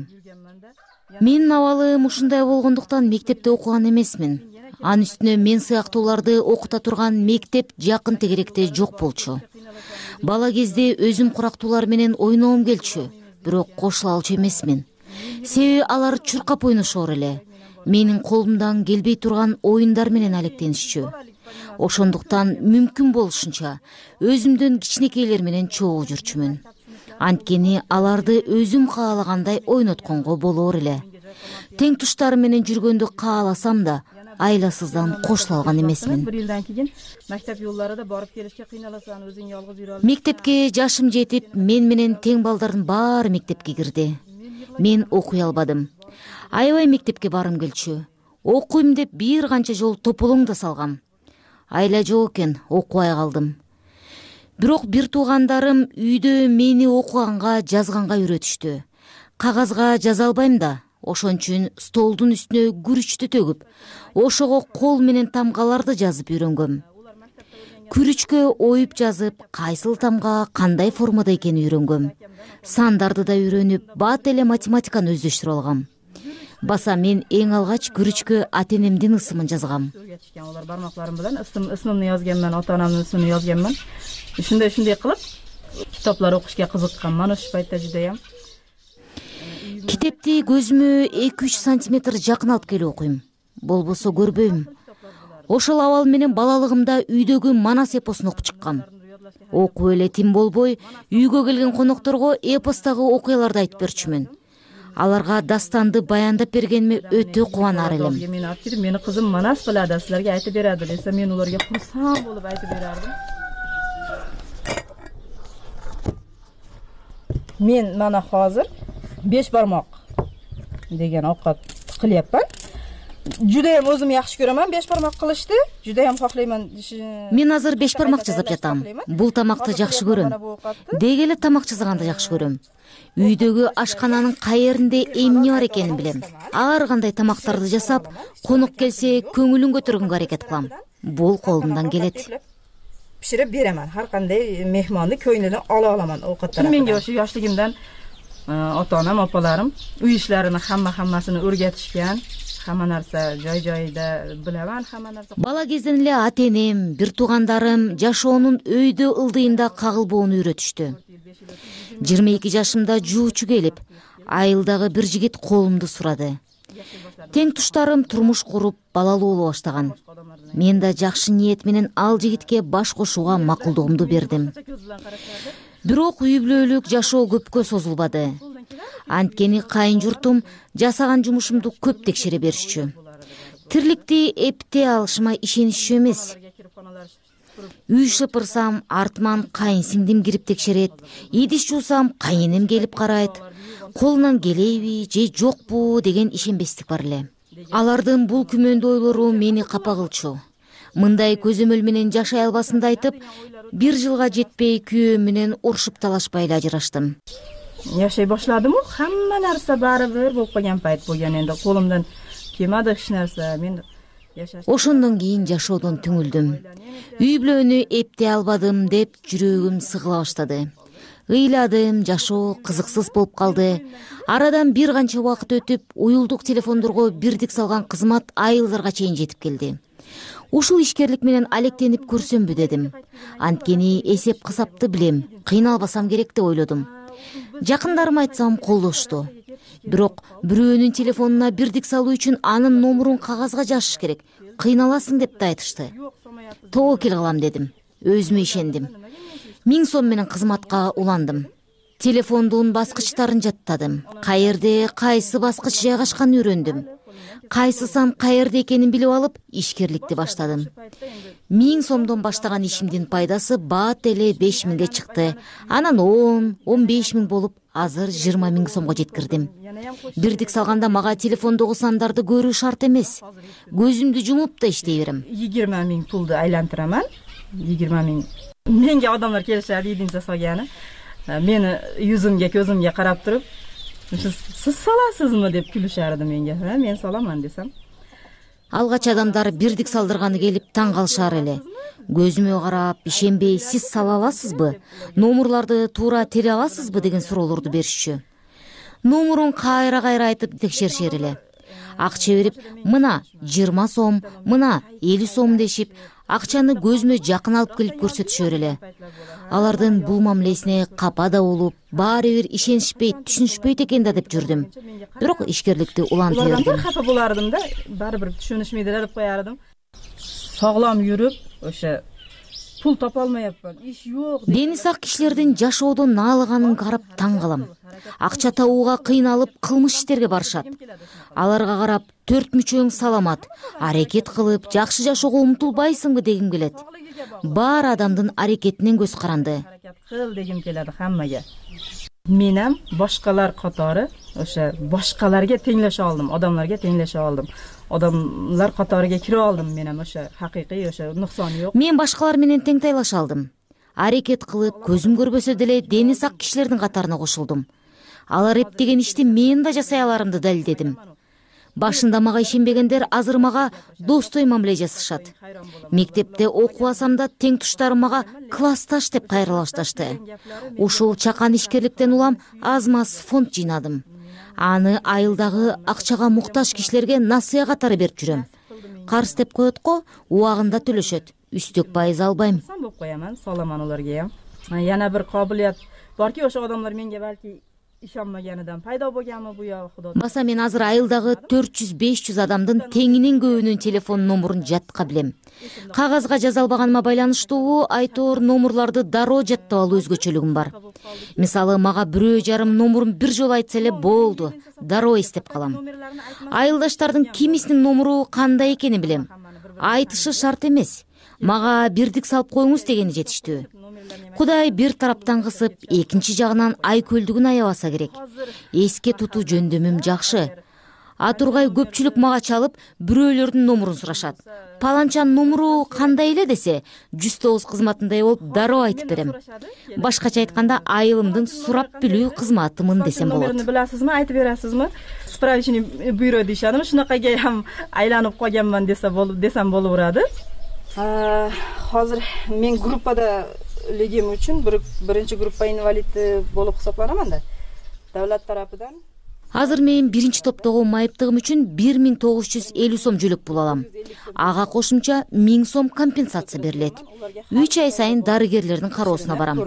Менин абалым ушундай болгондуктан мектепте окуган эмесмин. Анын үстүнө мен сыяктууларды окута турган мектеп жакын тегеректе жок болчу. Бала кезде өзүм курактуулар менен ойногум келчү, бирок кошула алчу эмесмин. Себеби алар чуркап ойношор эле. Менин колумдан келбей турган оюндар менен алектенишчү. Ошондуктан мүмкүн болушунча өзүмдөн кичинекейлер менен чогуу жүрчүмүн. Анткени аларды өзүм каалагандай ойнотконго болор эле. Тең туштары менен жүргөндү кааласам да, айласыздан кошула алган эмесмин. Bir yıldan keyin maktab yo'llarida borib kelishga qiynalasan, o'zing yolg'iz yura olmaysan. Мектепке жашым жетип, мен менен тең балдардын баары мектепке кирди. Мен окуй албадым. Аябай мектепке барым келчү. Окуйм деп бир канча жол тополоң да салгам. Айла жок экен, окубай калдым. Бирок бир туугандарым үйдө мени окуганга, жазганга үйрөтүштү. Кагазга жаза албайм да, ошон үчүн столдун үстүнө күрүчтү төгүп, ошого кол менен тамгаларды жазып үйрөнгөм. Күрүчкө оюп жазып, кайсыл тамга кандай формада экенин үйрөнгөм. Сандарды да үйрөнүп, бат эле математиканы өздөштүрүп алгам. Баса мен эң алгач күрүчкө ата-энемдин ысымын жазгам. Олар бармакларым менен ысымымды жазганмын, ата-анамдын ысымын жазганмын. Ушундай кылып, китаптар окушка кызыкканмын ошол пайтта жудайам. Китепти көзүмө 2-3 сантиметр жакын алып келип окуйм. Болбосо көрбөйм. Ошол абал менен балалыгымда үйдөгү Манас эпосун окуп чыккам. Окуп эле тим болбой, үйгө келген конокторго эпостагы окуяларды айтып берчүмүн. Аларга дастанды баяндап бергениме өтө кубанар элем. Мен алып кетип, мени кызым Манас билadi, силерге айтып берadi десе, мен уларга курсам болуп айтып берардым. Мен мана hozir 5 barmoq degan ovqat qilyapman. Juda ham o'zim yaxshi ko'raman 5 barmoq qilishni, juda ham xohlayman. Мен азыр 5 бармак жазап жатам. Бул тамакты жакшы көрөм. Деги эле тамак жасаганды жакшы көрөм. Үйдөгү ашкананын кайеринде эмне бар экенин билем. Ар кандай тамактарды жасап, конок келсе көңүлүн көтөргөнгө аракет кылам. Бул колумдан келет. Pishirib beraman. Har qanday mehmonni ko'nglidan ola olaman ovqatlarni. Menga o'sha yoshligimdan ota-onam, opalarim uy ishlarini hammasini o'rgatishgan. Hamma narsa joy-joyida bilaman, hamma narsa. Бала кезден эле ата-энем, бир туугандарым жашоонун өйдө ылдыйында кагылбоону үйрөтүштү. 22 жашымда жуучу келип, айылдагы бир жигит колумду сурады. Тең туштарым турмуш куруп, балалуу боло баштаган. Мен да жакшы ниет менен ал жигитке баш кошууга макулдугумду бердим. Бирок үй бүлөлүк жашоо көпкө созулбады. Анткени кайын журтум жасаган жумушумду көп текшере беришчү. Тирликти эпте алышыма ишенишчү эмес. Үй шыпырсам, артыман кайын сиңдим кирип текшерет. Идиш жуусам, кайынем келип карайт. Колунан келеби же жокпу деген ишенбестик бар эле. Алардын бул күмөндүү ойлору мени капа кылчу. Мындай көзөмөл менен жашай албасымды айтып, 1 жылга жетпей күйөөм менен урушуп талашпай эле ажыраштым. Yaşay başladım o, hamma narsa baribir bo'lib qolgan payt bo'lgan, endi qo'limdan kelmadi hech narsa. Men Ошондон кийин жашоодон түңүлдүм. Үй бүлөнү эптей албадым деп жүрөгүм сыгыла баштады. ыйладым, жашоо кызыксыз болуп калды. Арадан бир канча убакыт өтүп, уюлдук телефондорго бирдик салган кызмат айылдарга чейин жетип келди. Ушул ишкерлик менен алектенип көрсөмбү дедим. Анткени эсеп кысапты билем, кыйналбасам керек деп ойлодум. Жакындарым айтсам колдошту. Бирок бирөөнүн телефонуна бирдик салуу үчүн анын номурун кагазга жазыш керек. Кыйналасың деп да айтышты. Тобокел кылам дедим. Өзүмө ишендим. 1000 сом менен кызматка уландым. Телефондун баскычтарын жаттадым. Каерде кайсы баскыч жайгашканын үйрөндүм. Кайсы сан каерде экенин билип алып, ишкерликти баштадым. 1000 сомдон баштаган ишимдин пайдасы бат эле 5000ге чыкты. Анан 10-15 миң болуп, азыр 20 000 сомго жеткирдим. Бирдик салганда мага телефондогу сандарды көрүү шарт эмес. Көзүмдү жумуп да иштей берем. 20 000 пулду айлантыраман. 20 000. Менге адамдар келишет, идин жасаганы. Мени yüzүмгө, көзүмгө карап туруп, "Сиз саласызмы?" деп күлүшөрдү менге. Мен саламан десем. Алгач адамдар бирдик салдырганы келип таң калышар эле. Көзүмө карап, ишенбей, "Сиз сала аласызбы? Номурларды туура тере аласызбы?" деген суроолорду беришчү. Номурун кайра айтып текшеришер эле. Акча берип, "Мына 20 сом, мына 50 сом" дешип, акчаны көзүмө жакын алып келип көрсөтүшөр эле. Алардын бул мамилесине капа да болуп, баары бир ишенишпейт, түшүнүшпөйт экен да деп жүрдүм. Бирок ишкерликти улантып бердим. Улардан капа болардым да, баары бир түшүнүшмөйдү деп коярдым. Соглом жүрүп, ошо пул тапа алмайапман. Иш жок. Дени сак кишилердин жашоодон наалыганын карап таң калам. Акча табууга кыйналып, кылмыш иштерге барышат. Аларга карап, "Төрт мүчөң саламат, аракет кылып, жакшы жашоого умтулбайсыңбы" дегим келет. Баары адамдын аракетинен көз каранды. Кыл дегим келет хаммага. Менем башкалар катары, ошо башкаларга теңлеше алдым, адамдарга теңлеше алдым. Адамдар катарыга кире алдым менен, ошо хакыйкый, ошо нуксан жок. Мен башкалар менен тең тайлаша алдым. Аракет кылып, көзүм көрбөсө деле дени сак кишилердин катарына кошулдум. Алар эптеген ишти мен да жасай аларымды далилдедим. Башында мага ишенбегендер азыр мага достой мамиле жасашат. Мектепте окубасам да тең туштарым мага классташ деп кайрылышташты. Ушул чакан ишкерликтен улам аз-маз фонд жыйнадым. Аны айылдагы акчага муктаж кишилерге насыя катары берип жүрөм. Карыз деп коет го, убагында төлөшөт. Үстөк пайыз албайм. Болуп кояман, саламан уларга. Яна бир кабылет барки, ошо адамдар менге балки ишенмегенидан пайда болгонбу бу я Кудо. Баса мен азыр айылдагы 400-500 адамдын теңинин көбүнүн телефон номурун жатка билем. Кагазга жаза албаганыма байланыштуу айтор номурларды дароо жаттап алуу өзгөчөлүгүм бар. Мисалы, мага бирөө жарым номурун бир жолу айтса эле болду, дароо эстеп калам. Айылдаштардын кимисинин номуру кандай экенин билем. Айтышы шарт эмес. Мага бирдик салып коюңуз дегени жетиштүү. Кудай бир тараптан кысып, экинчи жагынан айкөлдүгүн аябаса керек. Эске тутуу жөндөмүм жакшы. Атургай көпчүлүк мага чалып, бирөөлөрдүн номурун сурашат. Паланчанын номуру кандай эле десе, 109 кызматындай болуп дароо айтып берем. Башкача айтканда, айылымдын сурап билүү кызматымын десем болот. Номерин биласызмы, айтып бересизми? Справочный бюро дешадым, шунакайга ham айланып койгонман десем болуп турады. Азыр мен группада легим үчүн биринчи группа инвалиди болуп хесапланаман да. Давлат тарапынан. Азыр мен биринчи топтогу майыптыгым үчүн 1950 сом жөлөк пул алам. Ага кошумча 1000 сом компенсация берилет. 3 ай сайын дарыгерлердин кароосуна барам.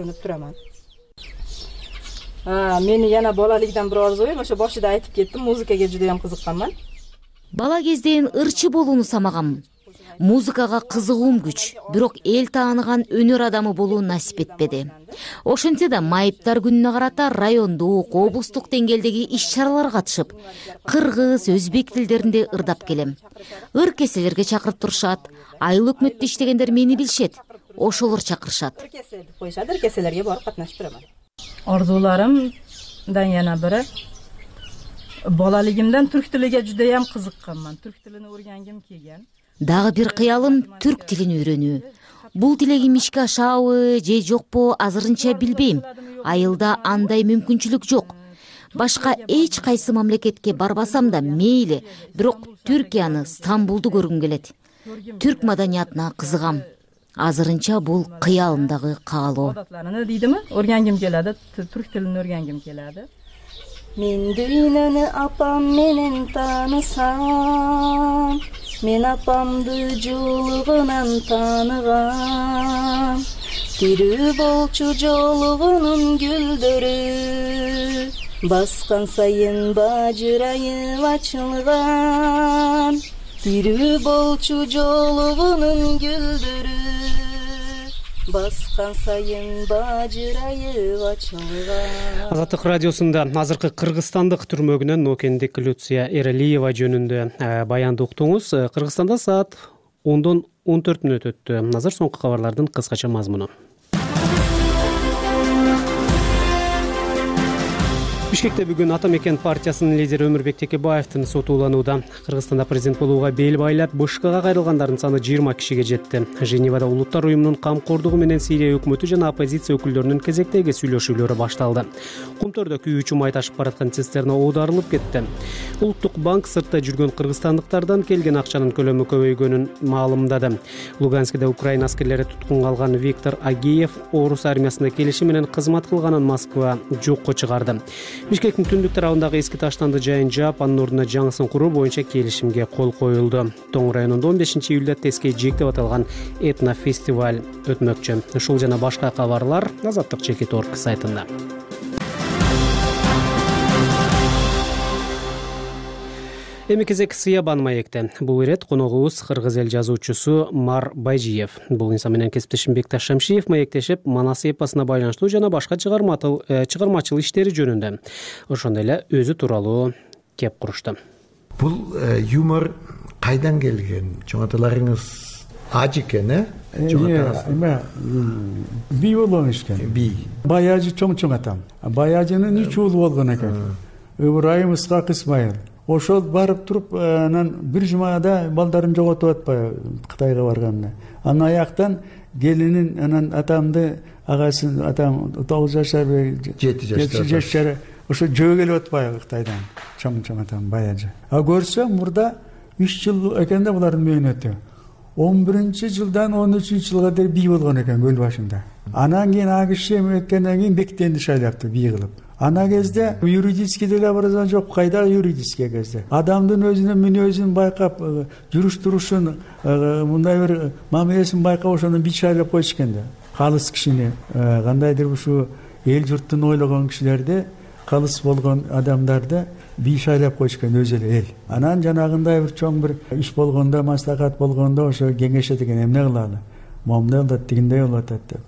Мени яна балалыгдан бир арзуйм, ошо башында айтып кеттим, музыкага жудайам кызыкканман. Бала кезден ырчы болууну самагам. Музыкага кызыгуум күч, бирок эл тааныган өнөр адамы болуу насип этпеди. Ошентсе да майыптар күнүнө карата райондук, облустук деңгээлдеги иш-чараларга катышып, кыргыз, өзбек тилдеринде ырдап келем. Ыр кеселерге чакырып турушат, айыл өкмөттө иштегендер мени билишет, ошолор чакырышат. Ыр кеселерге барып катнашып турам. Арзууларымдан яна бири балалыгымдан түрк тилиге жудайам кызыкканман. Түрк тилин o'rgangim kelgan. Дагы бир кыялым түрк тилин үйрөнүү. Бул тилегим ишке ашабы же жокпу азырынча билбейм. Айылда андай мүмкүнчүлүк жок. Башка эч кайсы мамлекетке барбасам да мейли, бирок Түркияны, Стамбулду көргүм келет. Түрк маданиятына кызыгам. азырынча бул кыялымдагы каалоо. Odatlarını deydimi? Öğrengim keladi, Türk tilini öğrengim keladi. Men düynünü apam menen tanısam, men apamdı jolugунан tanıgam. Tiri bolçu jolugunun güldürü, baskan sayın bajırayıp açılgan. Tiri bolçu jolugunun güldürü, баскан сайын бажырайып ачылган. Азаттык радиосунда азыркы кыргызстандык түрмөгүнөн Нокендик Люция Эралиева жөнүндө баянды уктуңуз. Кыргызстанда саат 10-дон 14 мүнөт өттү. Азыр соңку кабарлардын кыскача мазмуну. Бишкекте бүгүн Ата Мекен партиясынын лидери Өмүрбек Текебаевдин соту уланууда. Кыргызстанда президент болууга бел байлап БШКга кайрылгандардын саны 20 кишиге жетти. Женевада Улуттар уюмунун камкордугу менен Сирия өкмөтү жана оппозиция өкүлдөрүнүн кезектеги сүйлөшүүлөрү башталды. Кумтөрдө күйүүчү май ташып бараткан цистерна оодарылып кетти. Улуттук банк сыртта жүргөн кыргызстандыктардан келген акчанын көлөмү көбөйгөнүн маалымдады. Луганскиде Украина аскерлери туткунга алган Виктор Агеев орус армиясында келиши менен кызмат кылганын Москва жокко чыгарды. Бишкектин түндүк тарабындагы эски таштанды жайын жаап, анын ордуна жаңысын куруу боюнча келишимге кол коюлду. Тоң районунда 15-июлда Тескей жек деп аталган этнофестиваль өтмөкчү. Ушул жана башка кабарлар Азаттык Чекит.орг сайтында. Эми кезек Сыябан маекте. Бул ирет коногубуз кыргыз эл жазуучусу Мар Байжиев. Бул инсан менен кесиптешим Бекташ Шамшиев маектешип, Манас эпосуна байланыштуу жана башка чыгармачыл иштери жөнүндө, ошондой эле өзү тууралуу кеп курушту. Бул юмор кайдан келген? Чоң аталарыңыз аж экен, э? Би болгон экен. Би. Баяжы чоң атам. Баяжынын 3 уулу болгон экен. Ыбырайым Исхак Исмаил. Ошол барып туруп, анан бир жумада балдарын жоготуп атпайбы Кытайга барганда. Анан аяктан келинин анан атамды агасын, атам 9 жашар, 7 жашар, ошо жөө келип атпайбы Кытайдан. Чоң атам баяжы. А көрсөм мурда 3 жыл экен да булардын мөөнөтү. 11-жылдан 13-жылга дейин бий болгон экен көл башында. Анан кийин агышем өткөндөн кийин Бектенди шайлапты бий кылып. Ана кезде юридический деле образование жок, кайда юридический кезде. Адамдын өзүнүн мүнөзүн байкап, жүрүш-турушун, мындай бир мамилесин байкап, ошону бий шайлап койушкан да. Калыс кишини, кандайдыр ушу эл журттун ойлогон кишилерди, калыс болгон адамдарды бий шайлап койушкан өзү эле эл. Анан жанагындай бир чоң бир иш болгондо, маслахат болгондо ошо кеңешет экен, эмне кылалы? Момундай болот, тигиндей болот деп.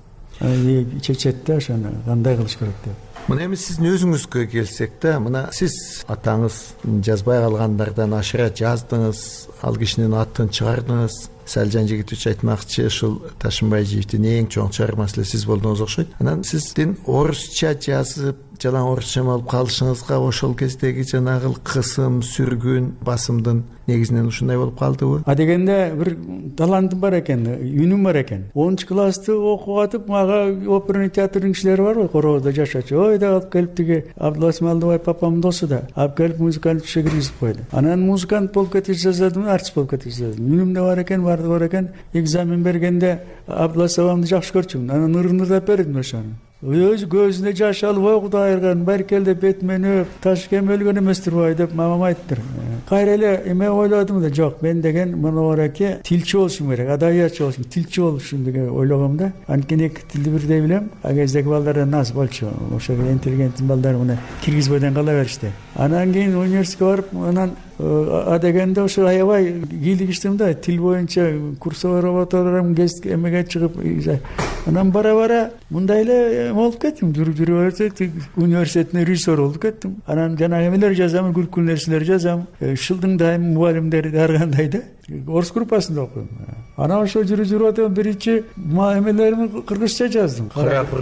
Чечетте ошону кандай кылыш керек деп. Мына эми сиздин өзүңүзгө келсек да, мына сиз атаңыз жазбай калгандардан ашыра жаздыңыз, ал кишинин атын чыгардыңыз. Сәлжан Жигитович айтмакчы, ушул Ташынбайжиевдин эң чоң чыгармасы эле сиз болдуңуз окшойт. Анан сиздин орусча жазып, жалаң орусча болуп калышыңызга ошол кездеги жанагы кысым, сүргүн, басымдын негизинен ушундай болуп калдыбы? А дегенде бир талантым бар экен, үнүм бар экен. 10 классты окуп атып, мага оперный театрдын кишилери барбы, Короодо жашачу. Ой да алып келип тиги Абдуласым Алдыбай папамдын досу да алып келип музыкалык ишке киргизип койду. Анан музыкант болуп кетип жаздым, артист болуп кетип жаздым. Үнүм да бар экен, бар экен. Экзамен бергенде Абдулас абамды жакшы көрчүмүн. Анан ырындап бердим ошону. Өз көзүнө жаш алып, ой Кудай айырган, баркелде бетимен өп, Ташкем өлгөн эместирби деп мамам айттыр. Кайра эле эме ойлодум да, жок, мен деген мынабараке тилчи болушум керек, адабиятчы болушум, тилчи болушум деген ойлогом да. Анткени эки тилди бирдей билем. А кездеги балдардан нас болчу. Ошо интеллигенттин балдары мына киргизбейден кала беришти. Анан кийин университетке барып, анан дегенде ошо аябай кийлигиштим да, тил боюнча курсовой работаларым эмеге чыгып, анан бара мындай эле болуп кеттим, жүрүп университеттин режиссер болуп кеттим. Анан жана эмелер жазам, күлкүлүү нерселер жазам, шылдыңдайм, мугалимдер ар кандай да. Орус группасында окуйм. Анан ошо жүрүп атып биринчи эмелеримди кыргызча жаздым.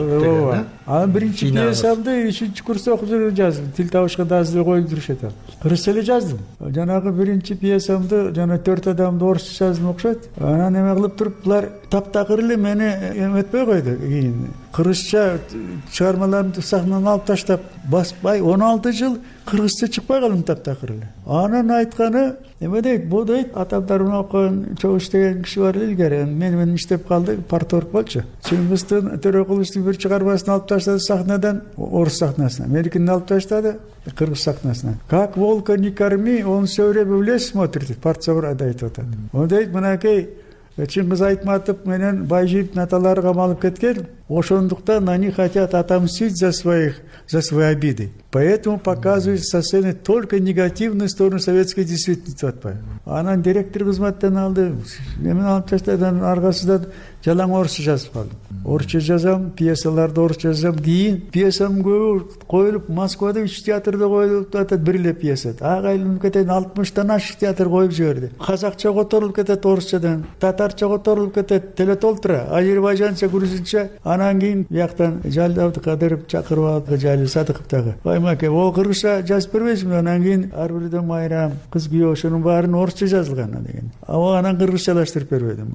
Анан биринчи пьесамды 3-курста окуп жүрүп жаздым. Тил табышка да азыр коюп жүрүшөт. Кыргызча эле жаздым. Жанагы биринчи пьесамды жана 4 адамды орусча жаздым окшойт. Анан эме кылып туруп булар таптакыр эле мени эметпей койду. Кийин кыргызча чыгармаларымды сахнадан алып таштап баспай 16 жыл кыргызча чыкпай калдым таптакыр эле. Анан айтканы эме дейт, бу дейт атамдарымын окуган чогуш деген киши бар эле илгери, менен иштеп калды, парторг болчу. Чыңгыздын Төрөкуловдун бир чыгармасын алып таштады сахнадан, орус сахнасына, меникini алып таштады кыргыз сахнасына. Как волка не корми, он все время в лес смотрит, партсоврада айтып атат. Он дейт, мынакей Чыңгыз Айтматов менен Байжиевдин аталары камалып кеткен, ошондуктан они хотят отомстить за свои обиды. Поэтому показывают со сцены только негативную сторону советской действительности. Анан директор кызматтан алды, мен алып таштайдан аргасынан жалаң орусча жазып калдым. Орусча жазам, пьесаларды орусча жазам. Кийин пьесам көбү коюлуп, Москвада 3 театрда коюлуп атат, бир эле пьеса. Агайланып кетет, 60тан ашык театр коюп жиберди. Казакча которулуп кетет орусчадан, татарча которулуп кетет, телетолтура, азербайжанча, грузинча. Анан кийин бияктан Жалил Абдыкадыров чакырып алды, Жалил Садыковтагы. Баймаке, ол кыргызча жазып бербейсиңби? Анан кийин ар бирден майрам, кыз күйөө ошонун баарын орусча жазылган деген. Анан кыргызчалаштырып бербедим.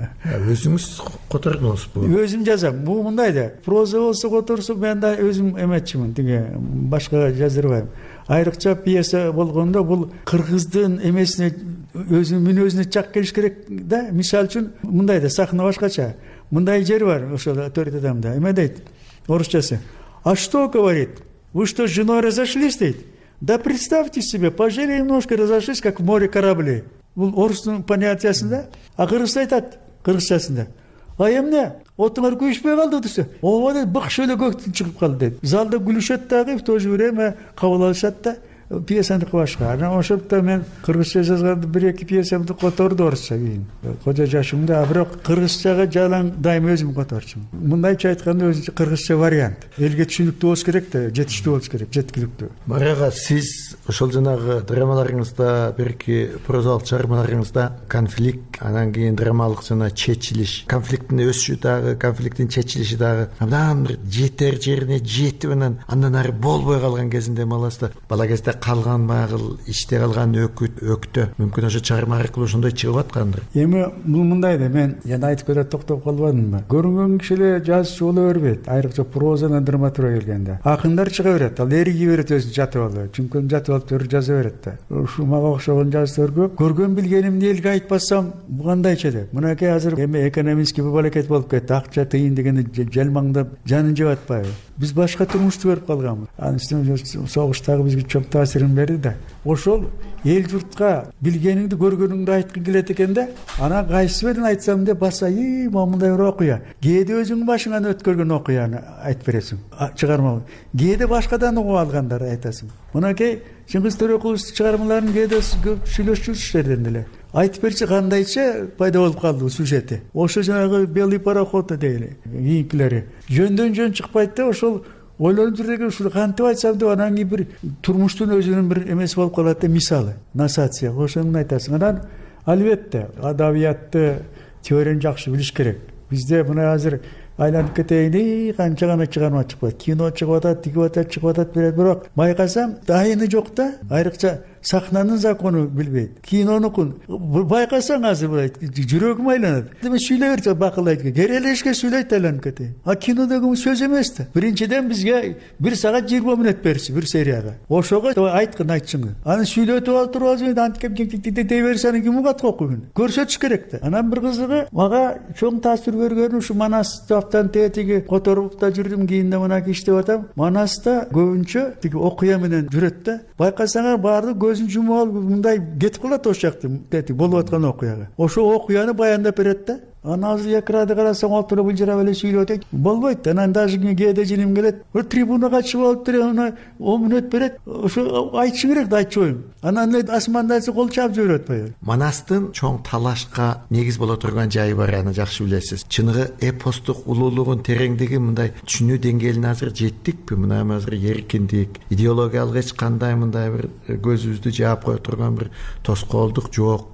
Өзүңүз котордуңузбу? Өзүм жазам. Бул мындай да. Проза болсо которсо мен да өзүм эметчимин, тиги башкага жаздырбайм. Айрыкча пьеса болгондо бул кыргыздын эмесине өзүнүн мүнөзүнө чак келиш керек да. Мисалы үчүн мындай да сахна башкача. Мындай жер бар ошол төрт адамда. Эме дейт орусчасы. А что говорит? Вы что, с женой разошлись, дейт? Да представьте себе, пожили немножко, разошлись, как в море кораблей. Бул орустун понятиясында, а кыргыз айтат кыргызчасында. А эмне? Отуңар күйүшпөй калды десе. Ооба дейт, бык шөлө көктүн чыгып калды дейт. Залда күлүшөт дагы, в то же время кабыл алышат да. Пьесаны башка. Анан ошондо мен кыргызча жазганда 1-2 пьесамды которду орусча кийин. Кожо жашымда, а бирок кыргызчага жалаң дайым өзүм которчумун. Мындайча айтканда өзүнчө кыргызча вариант. Элге түшүнүктүү болуш керек да, жетиштүү болуш керек, жеткиликтүү. Марага, сиз ошол жанагы драмаларыңызда, бирки прозалык чыгармаларыңызда конфликт, анан кийин драмалык жана чечилиш, конфликттин өсүшү дагы, конфликттин чечилиши дагы андан бир жетер жерине жетип андан ары болбой калган кезинде маласта бала кезде калган багыл, ичте калган өктө мүмкүн ошо чыгарма аркылуу ошондой чыгып аткандыр. Эми бул мындай да, мен жана айтып көрөт токтоп калбадымбы? Көрүнгөн кишилер жазуучу боло бербейт. Айрыкча проза драматургия келгенде. Акындар чыга берет, ал эриги берет өзү жатып алып. Чүнкү жатып алып жаза берет да. Ушу мага окшогон жазуулар көп. Көргөн билгенимди элге айтпасам, бу кандайча деп. Мынакей азыр эми экономический бабалакет болуп кетти. Акча тыйын дегенде жалмаңдап жанын жеп атпайбы? Биз башка турмушту көрүп калганбыз. Анын үстүнө согуштагы бизге чоң таасирин берди да. Ошол эл журтка билгениңди, көргөнүңдү айткың келет экен да. Анан кайсы бирин айтсам деп баса, мындай бир окуя. Кээде өзүңүн башыңан өткөргөн окуяны айтып бересиң. Чыгарма. Кээде башкадан угуп алгандарды айтасың. Мынакей Чыңгыз Төрөкуловдун чыгармаларын кээде сүйлөшүп жүрүштерден эле. Айтып берчи кандайча пайда болуп калды сюжети. Ошо жанагы белый пароход дейли. Кийинкилери жөндөн жөн чыкпайт да, ошол ойлонуп жүргөн ушул кантип айтсам деп анан кийин бир турмуштун өзүнүн бир эмеси болуп калат да, мисалы, насация. Ошону айтасың. Анан албетте адабиятты, теорияны жакшы билиш керек. Бизде мына азыр айланып кетейин, канча гана чыгарма чыкпайт. Кино чыгып атат, тигип атат, чыгып атат, бирок байкасам дайыны жок да. Айрыкча сахнанын закону билбейт. Кинонукун байкасаң азыр жүрөгүм айланат. Эми сүйлөй берсе бакылайт, керелешке сүйлөйт, айланып кетейин. А кинодогу сөз эмес да. Биринчиден бизге 1 саат 20 мүнөт берчи бир серияга. Ошого айткын айтчыңы. Аны сүйлөтүп алып турбасың, антип дей берсең ким угат окуйын. Көрсөтүш керек да. Анан бир кызыгы мага чоң таасир бергени ушу Манас таптан тетиги которуп да жүрдүм, кийинде мына иштеп атам. Манаста көбүнчө тиги окуя менен жүрөт да. Байкасаңар баарды көзүн жумуп алып мындай кетип калат ошол жакта болуп аткан окуяга. Ошо окуяны баяндап берет да. Анан азыр экрады карасаң отуруп жылжырап эле сүйлөп атат. Болбойт. Анан даже кээде жиним келет. Трибунага чыгып алып туруп анан 10 мүнөт берет. Ошо айтышы керек да, айтчубайм. Анан асмандайсы кол чаап жиберип атпайбы? Манастын чоң талашка негиз боло турган жайы бар, аны жакшы билесиз. Чыныгы эпостук улуулугун тереңдиги мындай түшүнүү деңгээлине азыр жеттикпи? Мына азыр эркиндик, идеологиялык эч кандай мындай бир көзүбүздү жаап кое турган бир тоскоолдук жок.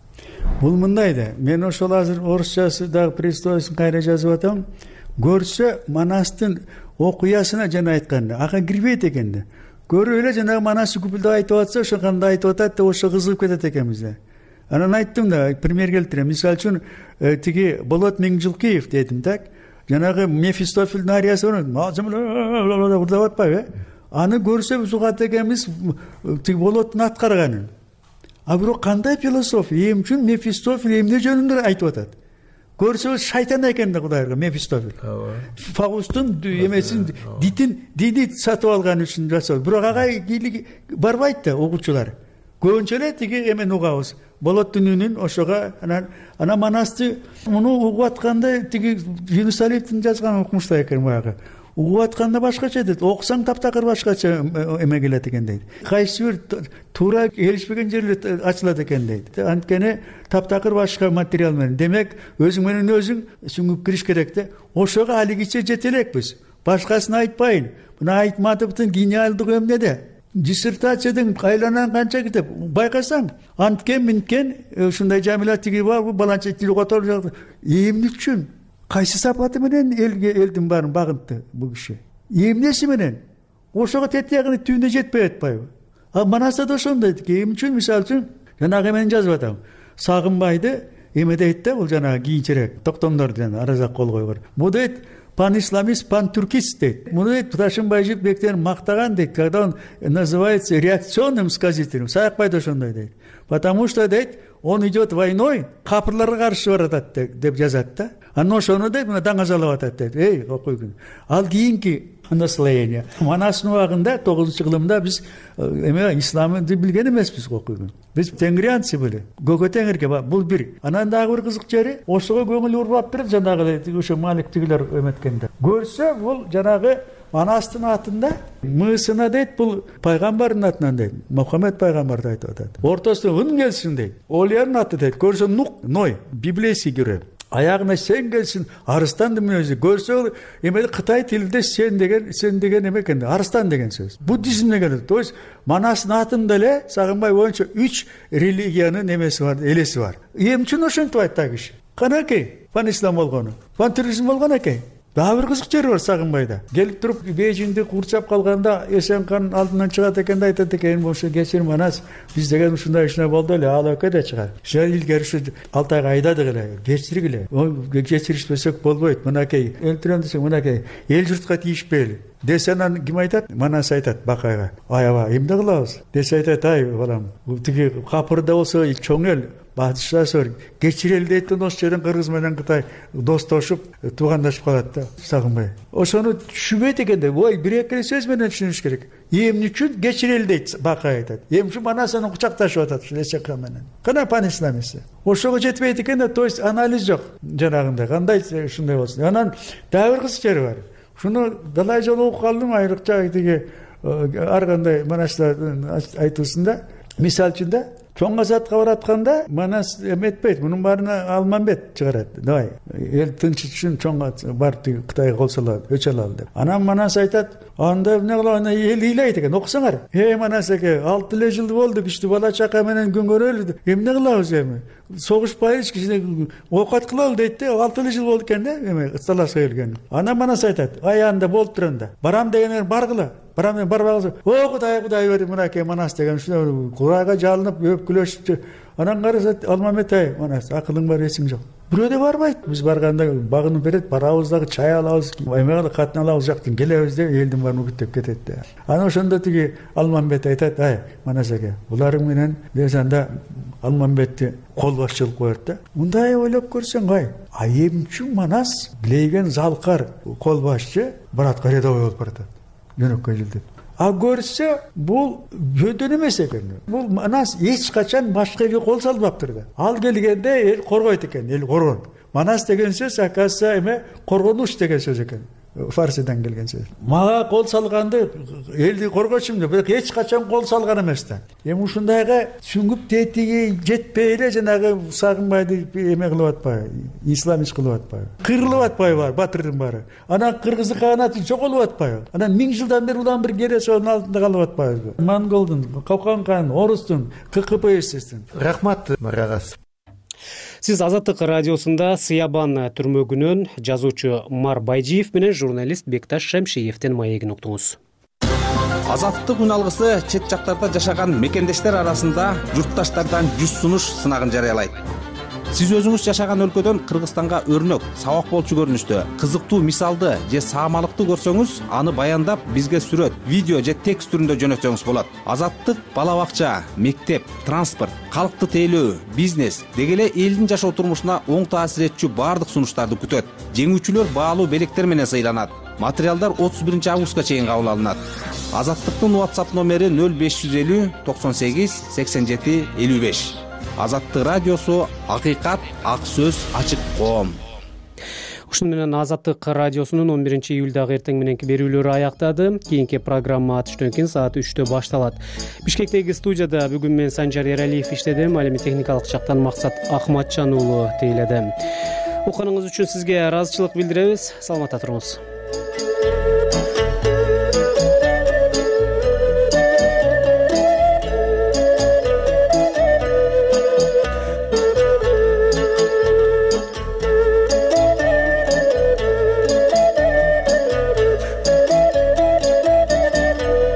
Бул мындай да. Мен ошол азыр орусчасы дагы предисловиясын кайра жазып атам. Көрсө Манастын окуясына жана айтканда, ага кирбейт экен да. Көрүп эле жанагы Манас күпүлдө айтып атса, ошо кандай айтып атат да, ошо кызыгып кетет экенбиз да. Анан айттым да, пример келтирем. Мисалы үчүн тиги Болот Миңжилкиев дедим так. жанагы Мефистофелдин ариясы бар, урдап атпайбы? Аны көрсөбүз угат экенбиз тиги болоттун аткарганын. А бирок кандай философия? Эми үчүн Мефистофел эмне жөнүндө айтып атат? Көрсөбүз шайтан экен да Кудайга Мефистофел. Фаустун эмесин дини сатып алган үчүн жасап. Бирок ага барбайт да окуучулар. Көбүнчө эле тиги эмени угабыз. Болоттун үнүн ошого ана Манасты муну угуп атканда тиги Юнус Алиевдин жазган окумушта экен баягы. Угуп атканда башкача дейт, окусаң таптакыр башкача эме келет экен дейт. Кайсы бир туура келишпеген жерлер ачылат экен дейт. Анткени таптакыр башка материал менен. Демек, өзүң менен өзүң сүңүп кириш керек да. Ошого алигиче жете элекпиз. Башкасын айтпайын. Мына Айтматовдун гениалдыгы эмнеде? Диссертациядын айланан канча китеп байкасаң, анткен минткен ушундай Жамила тиги бар, баланча тил котор эмне үчүн? Кайсы сапаты менен элдин баарын багынтты бул киши? Эмнеси менен? Ошого тетегине түбүнө жетпей атпайбы? А Манаса да ошондой. Эмне үчүн мисалы үчүн жанагы мен жазып атам. Сагынбайды эме дейт да, бул жанагы кийинчерээк токтомдор деген аразак кол койгор. Бул дейт пан-исламист, пан-туркист дейт. Муну дейт Ташынбай Бектен мактаган дейт, когда он называется реакционным сказителем. Саякбай да ошондой дейт. Потому что дейт, он идет войной, капырларга каршы баратат деп жазат да. Анан ошону дейт, мына даңазалап атат дейт. Эй, окуйгун. Ал кийинки наслоение. Манастын убагында 9-кылымда биз эме исламды билген эмеспиз окуйгун. Биз тенгрианцы беле. Көкө теңирге бул бир. Анан дагы бир кызык жери, ошого көңүл урбап туруп жанагы ошо Маликтигилер эметкенде. Көрсө бул жанагы Манастын атында мыйсына дейт, бул пайгамбардын атынан дейт. Мухаммед пайгамбарды айтып атат. Ортосуна ун келсин дейт. Олиянын аты дейт. Көрсө Ной, библейский герой. Аягына сен келсин, арыстандын мүнөзү. Көрсө эме Кытай тилинде сен деген эме экен, арыстан деген сөз. Буддизм деген. То есть Манастын атында эле Сагынбай боюнча 3 религиянын эмеси бар, элеси бар. Эмне үчүн ошентип айтты киши? Канакей, пан-ислам болгону, пан-туризм болгон экен. Дагы бир кызык жери бар Сагынбайда. Келип туруп Бейжиңди курчап калганда Эсенкан алдынан чыгат экен да айтат экен, ошо кечир Манас биз деген ушундай болду эле, ал өкө да чыгат. Жай илгери ушу Алтайга айдадык эле, кечиргиле. Кечиришпесек болбойт. Мынакей өлтүрөм десең, мынакей эл журтка тийишпейли. Десе анан ким айтат? Манас айтат Бакайга. Аяба, эмне кылабыз? Десе айтат, ай балам, тиги капырда болсо чоң эл баатышташыр, кечирели дейт, ошол жерден Кыргыз менен Кытай достошуп, туугандашып калат да Сагынбай. Ошону түшүнбөйт экен да, ой, бир-эки сөз менен түшүнүш керек. Эмне үчүн кечирели дейт Бакай айтат. Эмне үчүн Манас аны кучакташып атат Эсенкан менен. Кана пан-исламист. Ошого жетпейт экен да, то есть анализ жок жанагындай. Кандай ушундай болсун. Анан дагы бир кызык жери бар. Шуну далай жолу окуп калдым, айрыкча тиги ар кандай Манастардын айтуусунда. Мисалы үчүн да чоң азатка баратканда Манас эметпейт, мунун баарына Алмамбет чыгарат. Давай, эл тынч үчүн чоң бар Кытайга кол салат, өч алалы деп. Анан Манас айтат, анда эмне кылабыз? Эл ыйлайт экен, окусаңар. Манас эке, 6 эле жыл болду, кичти бала чака менен күн көрөлү. Эмне кылабыз эми? Согушпайлычы, кичине оокат кылалы дейт да, 6 эле жыл болду экен да, эме талашка келген. Анан Манас айтат, аянда болуп турганда, барам дегендер баргыла. Барам барбагыз. О, Кудай бери, мынакей Манас деген ушундай Кудайга жалынып, өпкүлөшүп. Анан карасат, Алмамет ай, Манас, акылың бар, эсиң жок. Бирөө да барбайт. Биз барганда багынып берет, барабыз дагы чай алабыз, эмеге катын алабыз, жактан келебиз деп элдин баарын күтүп кетет да. Анан ошондо тиги Алмамбет айтат, ай, Манас аке, буларың менен десанда Алмамбетти кол башчылык коет да. Мындай ойлоп көрсөң, ай, эмне үчүн Манас билеген залкар кол башчы баратка рядовой болуп баратат? Жөнөккөй жылдып. А көрсө бул жөндөн эмес экен. Бул Манас эч качан башка элге кол салбаптыр да. Ал келгенде эл коргойт экен, эл коргон. Манас деген сөз акаса эме коргонуш деген сөз экен. Фарсидан келген сөз. Мага кол салганды элди коргочумду, бирок эч качан кол салган эмес да. Эми ушундайга сүңгүп тетиги жетпей эле жанагы Сагынбайды эме кылып атпайбы, исламист кылып атпайбы, кырылып атпайбы батырдын баары. Анан кыргыздын каганаты жоголуп атпайбы. Анан 1000 жылдан бери улам бир кересонун алдында калып атпайбы. Монголдун, Калкан кан, орустун, ККПССтин. Рахмат, Марагас. Сиз Азаттык радиосунда Сыябан түрмөгүнөн жазуучу Мар Байжиев менен журналист Бекташ Шамшиевдин маегин уктуңуз. Азаттык үн алгысы чет жактарда жашаган мекендештер арасында журтташтардан жүз сунуш сынагын жарыялайт. Сиз өзүңүз жашаган өлкөдөн Кыргызстанга өрнөк, сабак болчу көрүнүштө кызыктуу мисалды же саамалыкты көрсөңүз, аны баяндап бизге сүрөт, видео же текст түрүндө жөнөтсөңүз болот. Азаттык бала бакча, мектеп, транспорт, калкты тейлөө, бизнес деги эле элдин жашоо турмушуна оң таасир этчү баардык сунуштарды күтөт. Жеңүүчүлөр баалуу белектер менен сыйланат. Материалдар 31 августка чейин кабыл алынат. Азаттыктын WhatsApp номери 0550 98 87 55. Азаттык радиосу акыйкат, ак сөз, ачык коом. Ушуну менен Азаттык радиосунун 11 июлдагы эртең мененки берүүлөрү аяктады. Кийинки программа түштөн кийин саат 3-тө башталат. Бишкектеги студияда бүгүн мен Санжар Эралиев иштедим, ал эми техникалык жактан Максат Ахматжан уулу тейледи. Укканыңыз үчүн сизге ыраазычылык билдиребиз. Саламатта туруңуз.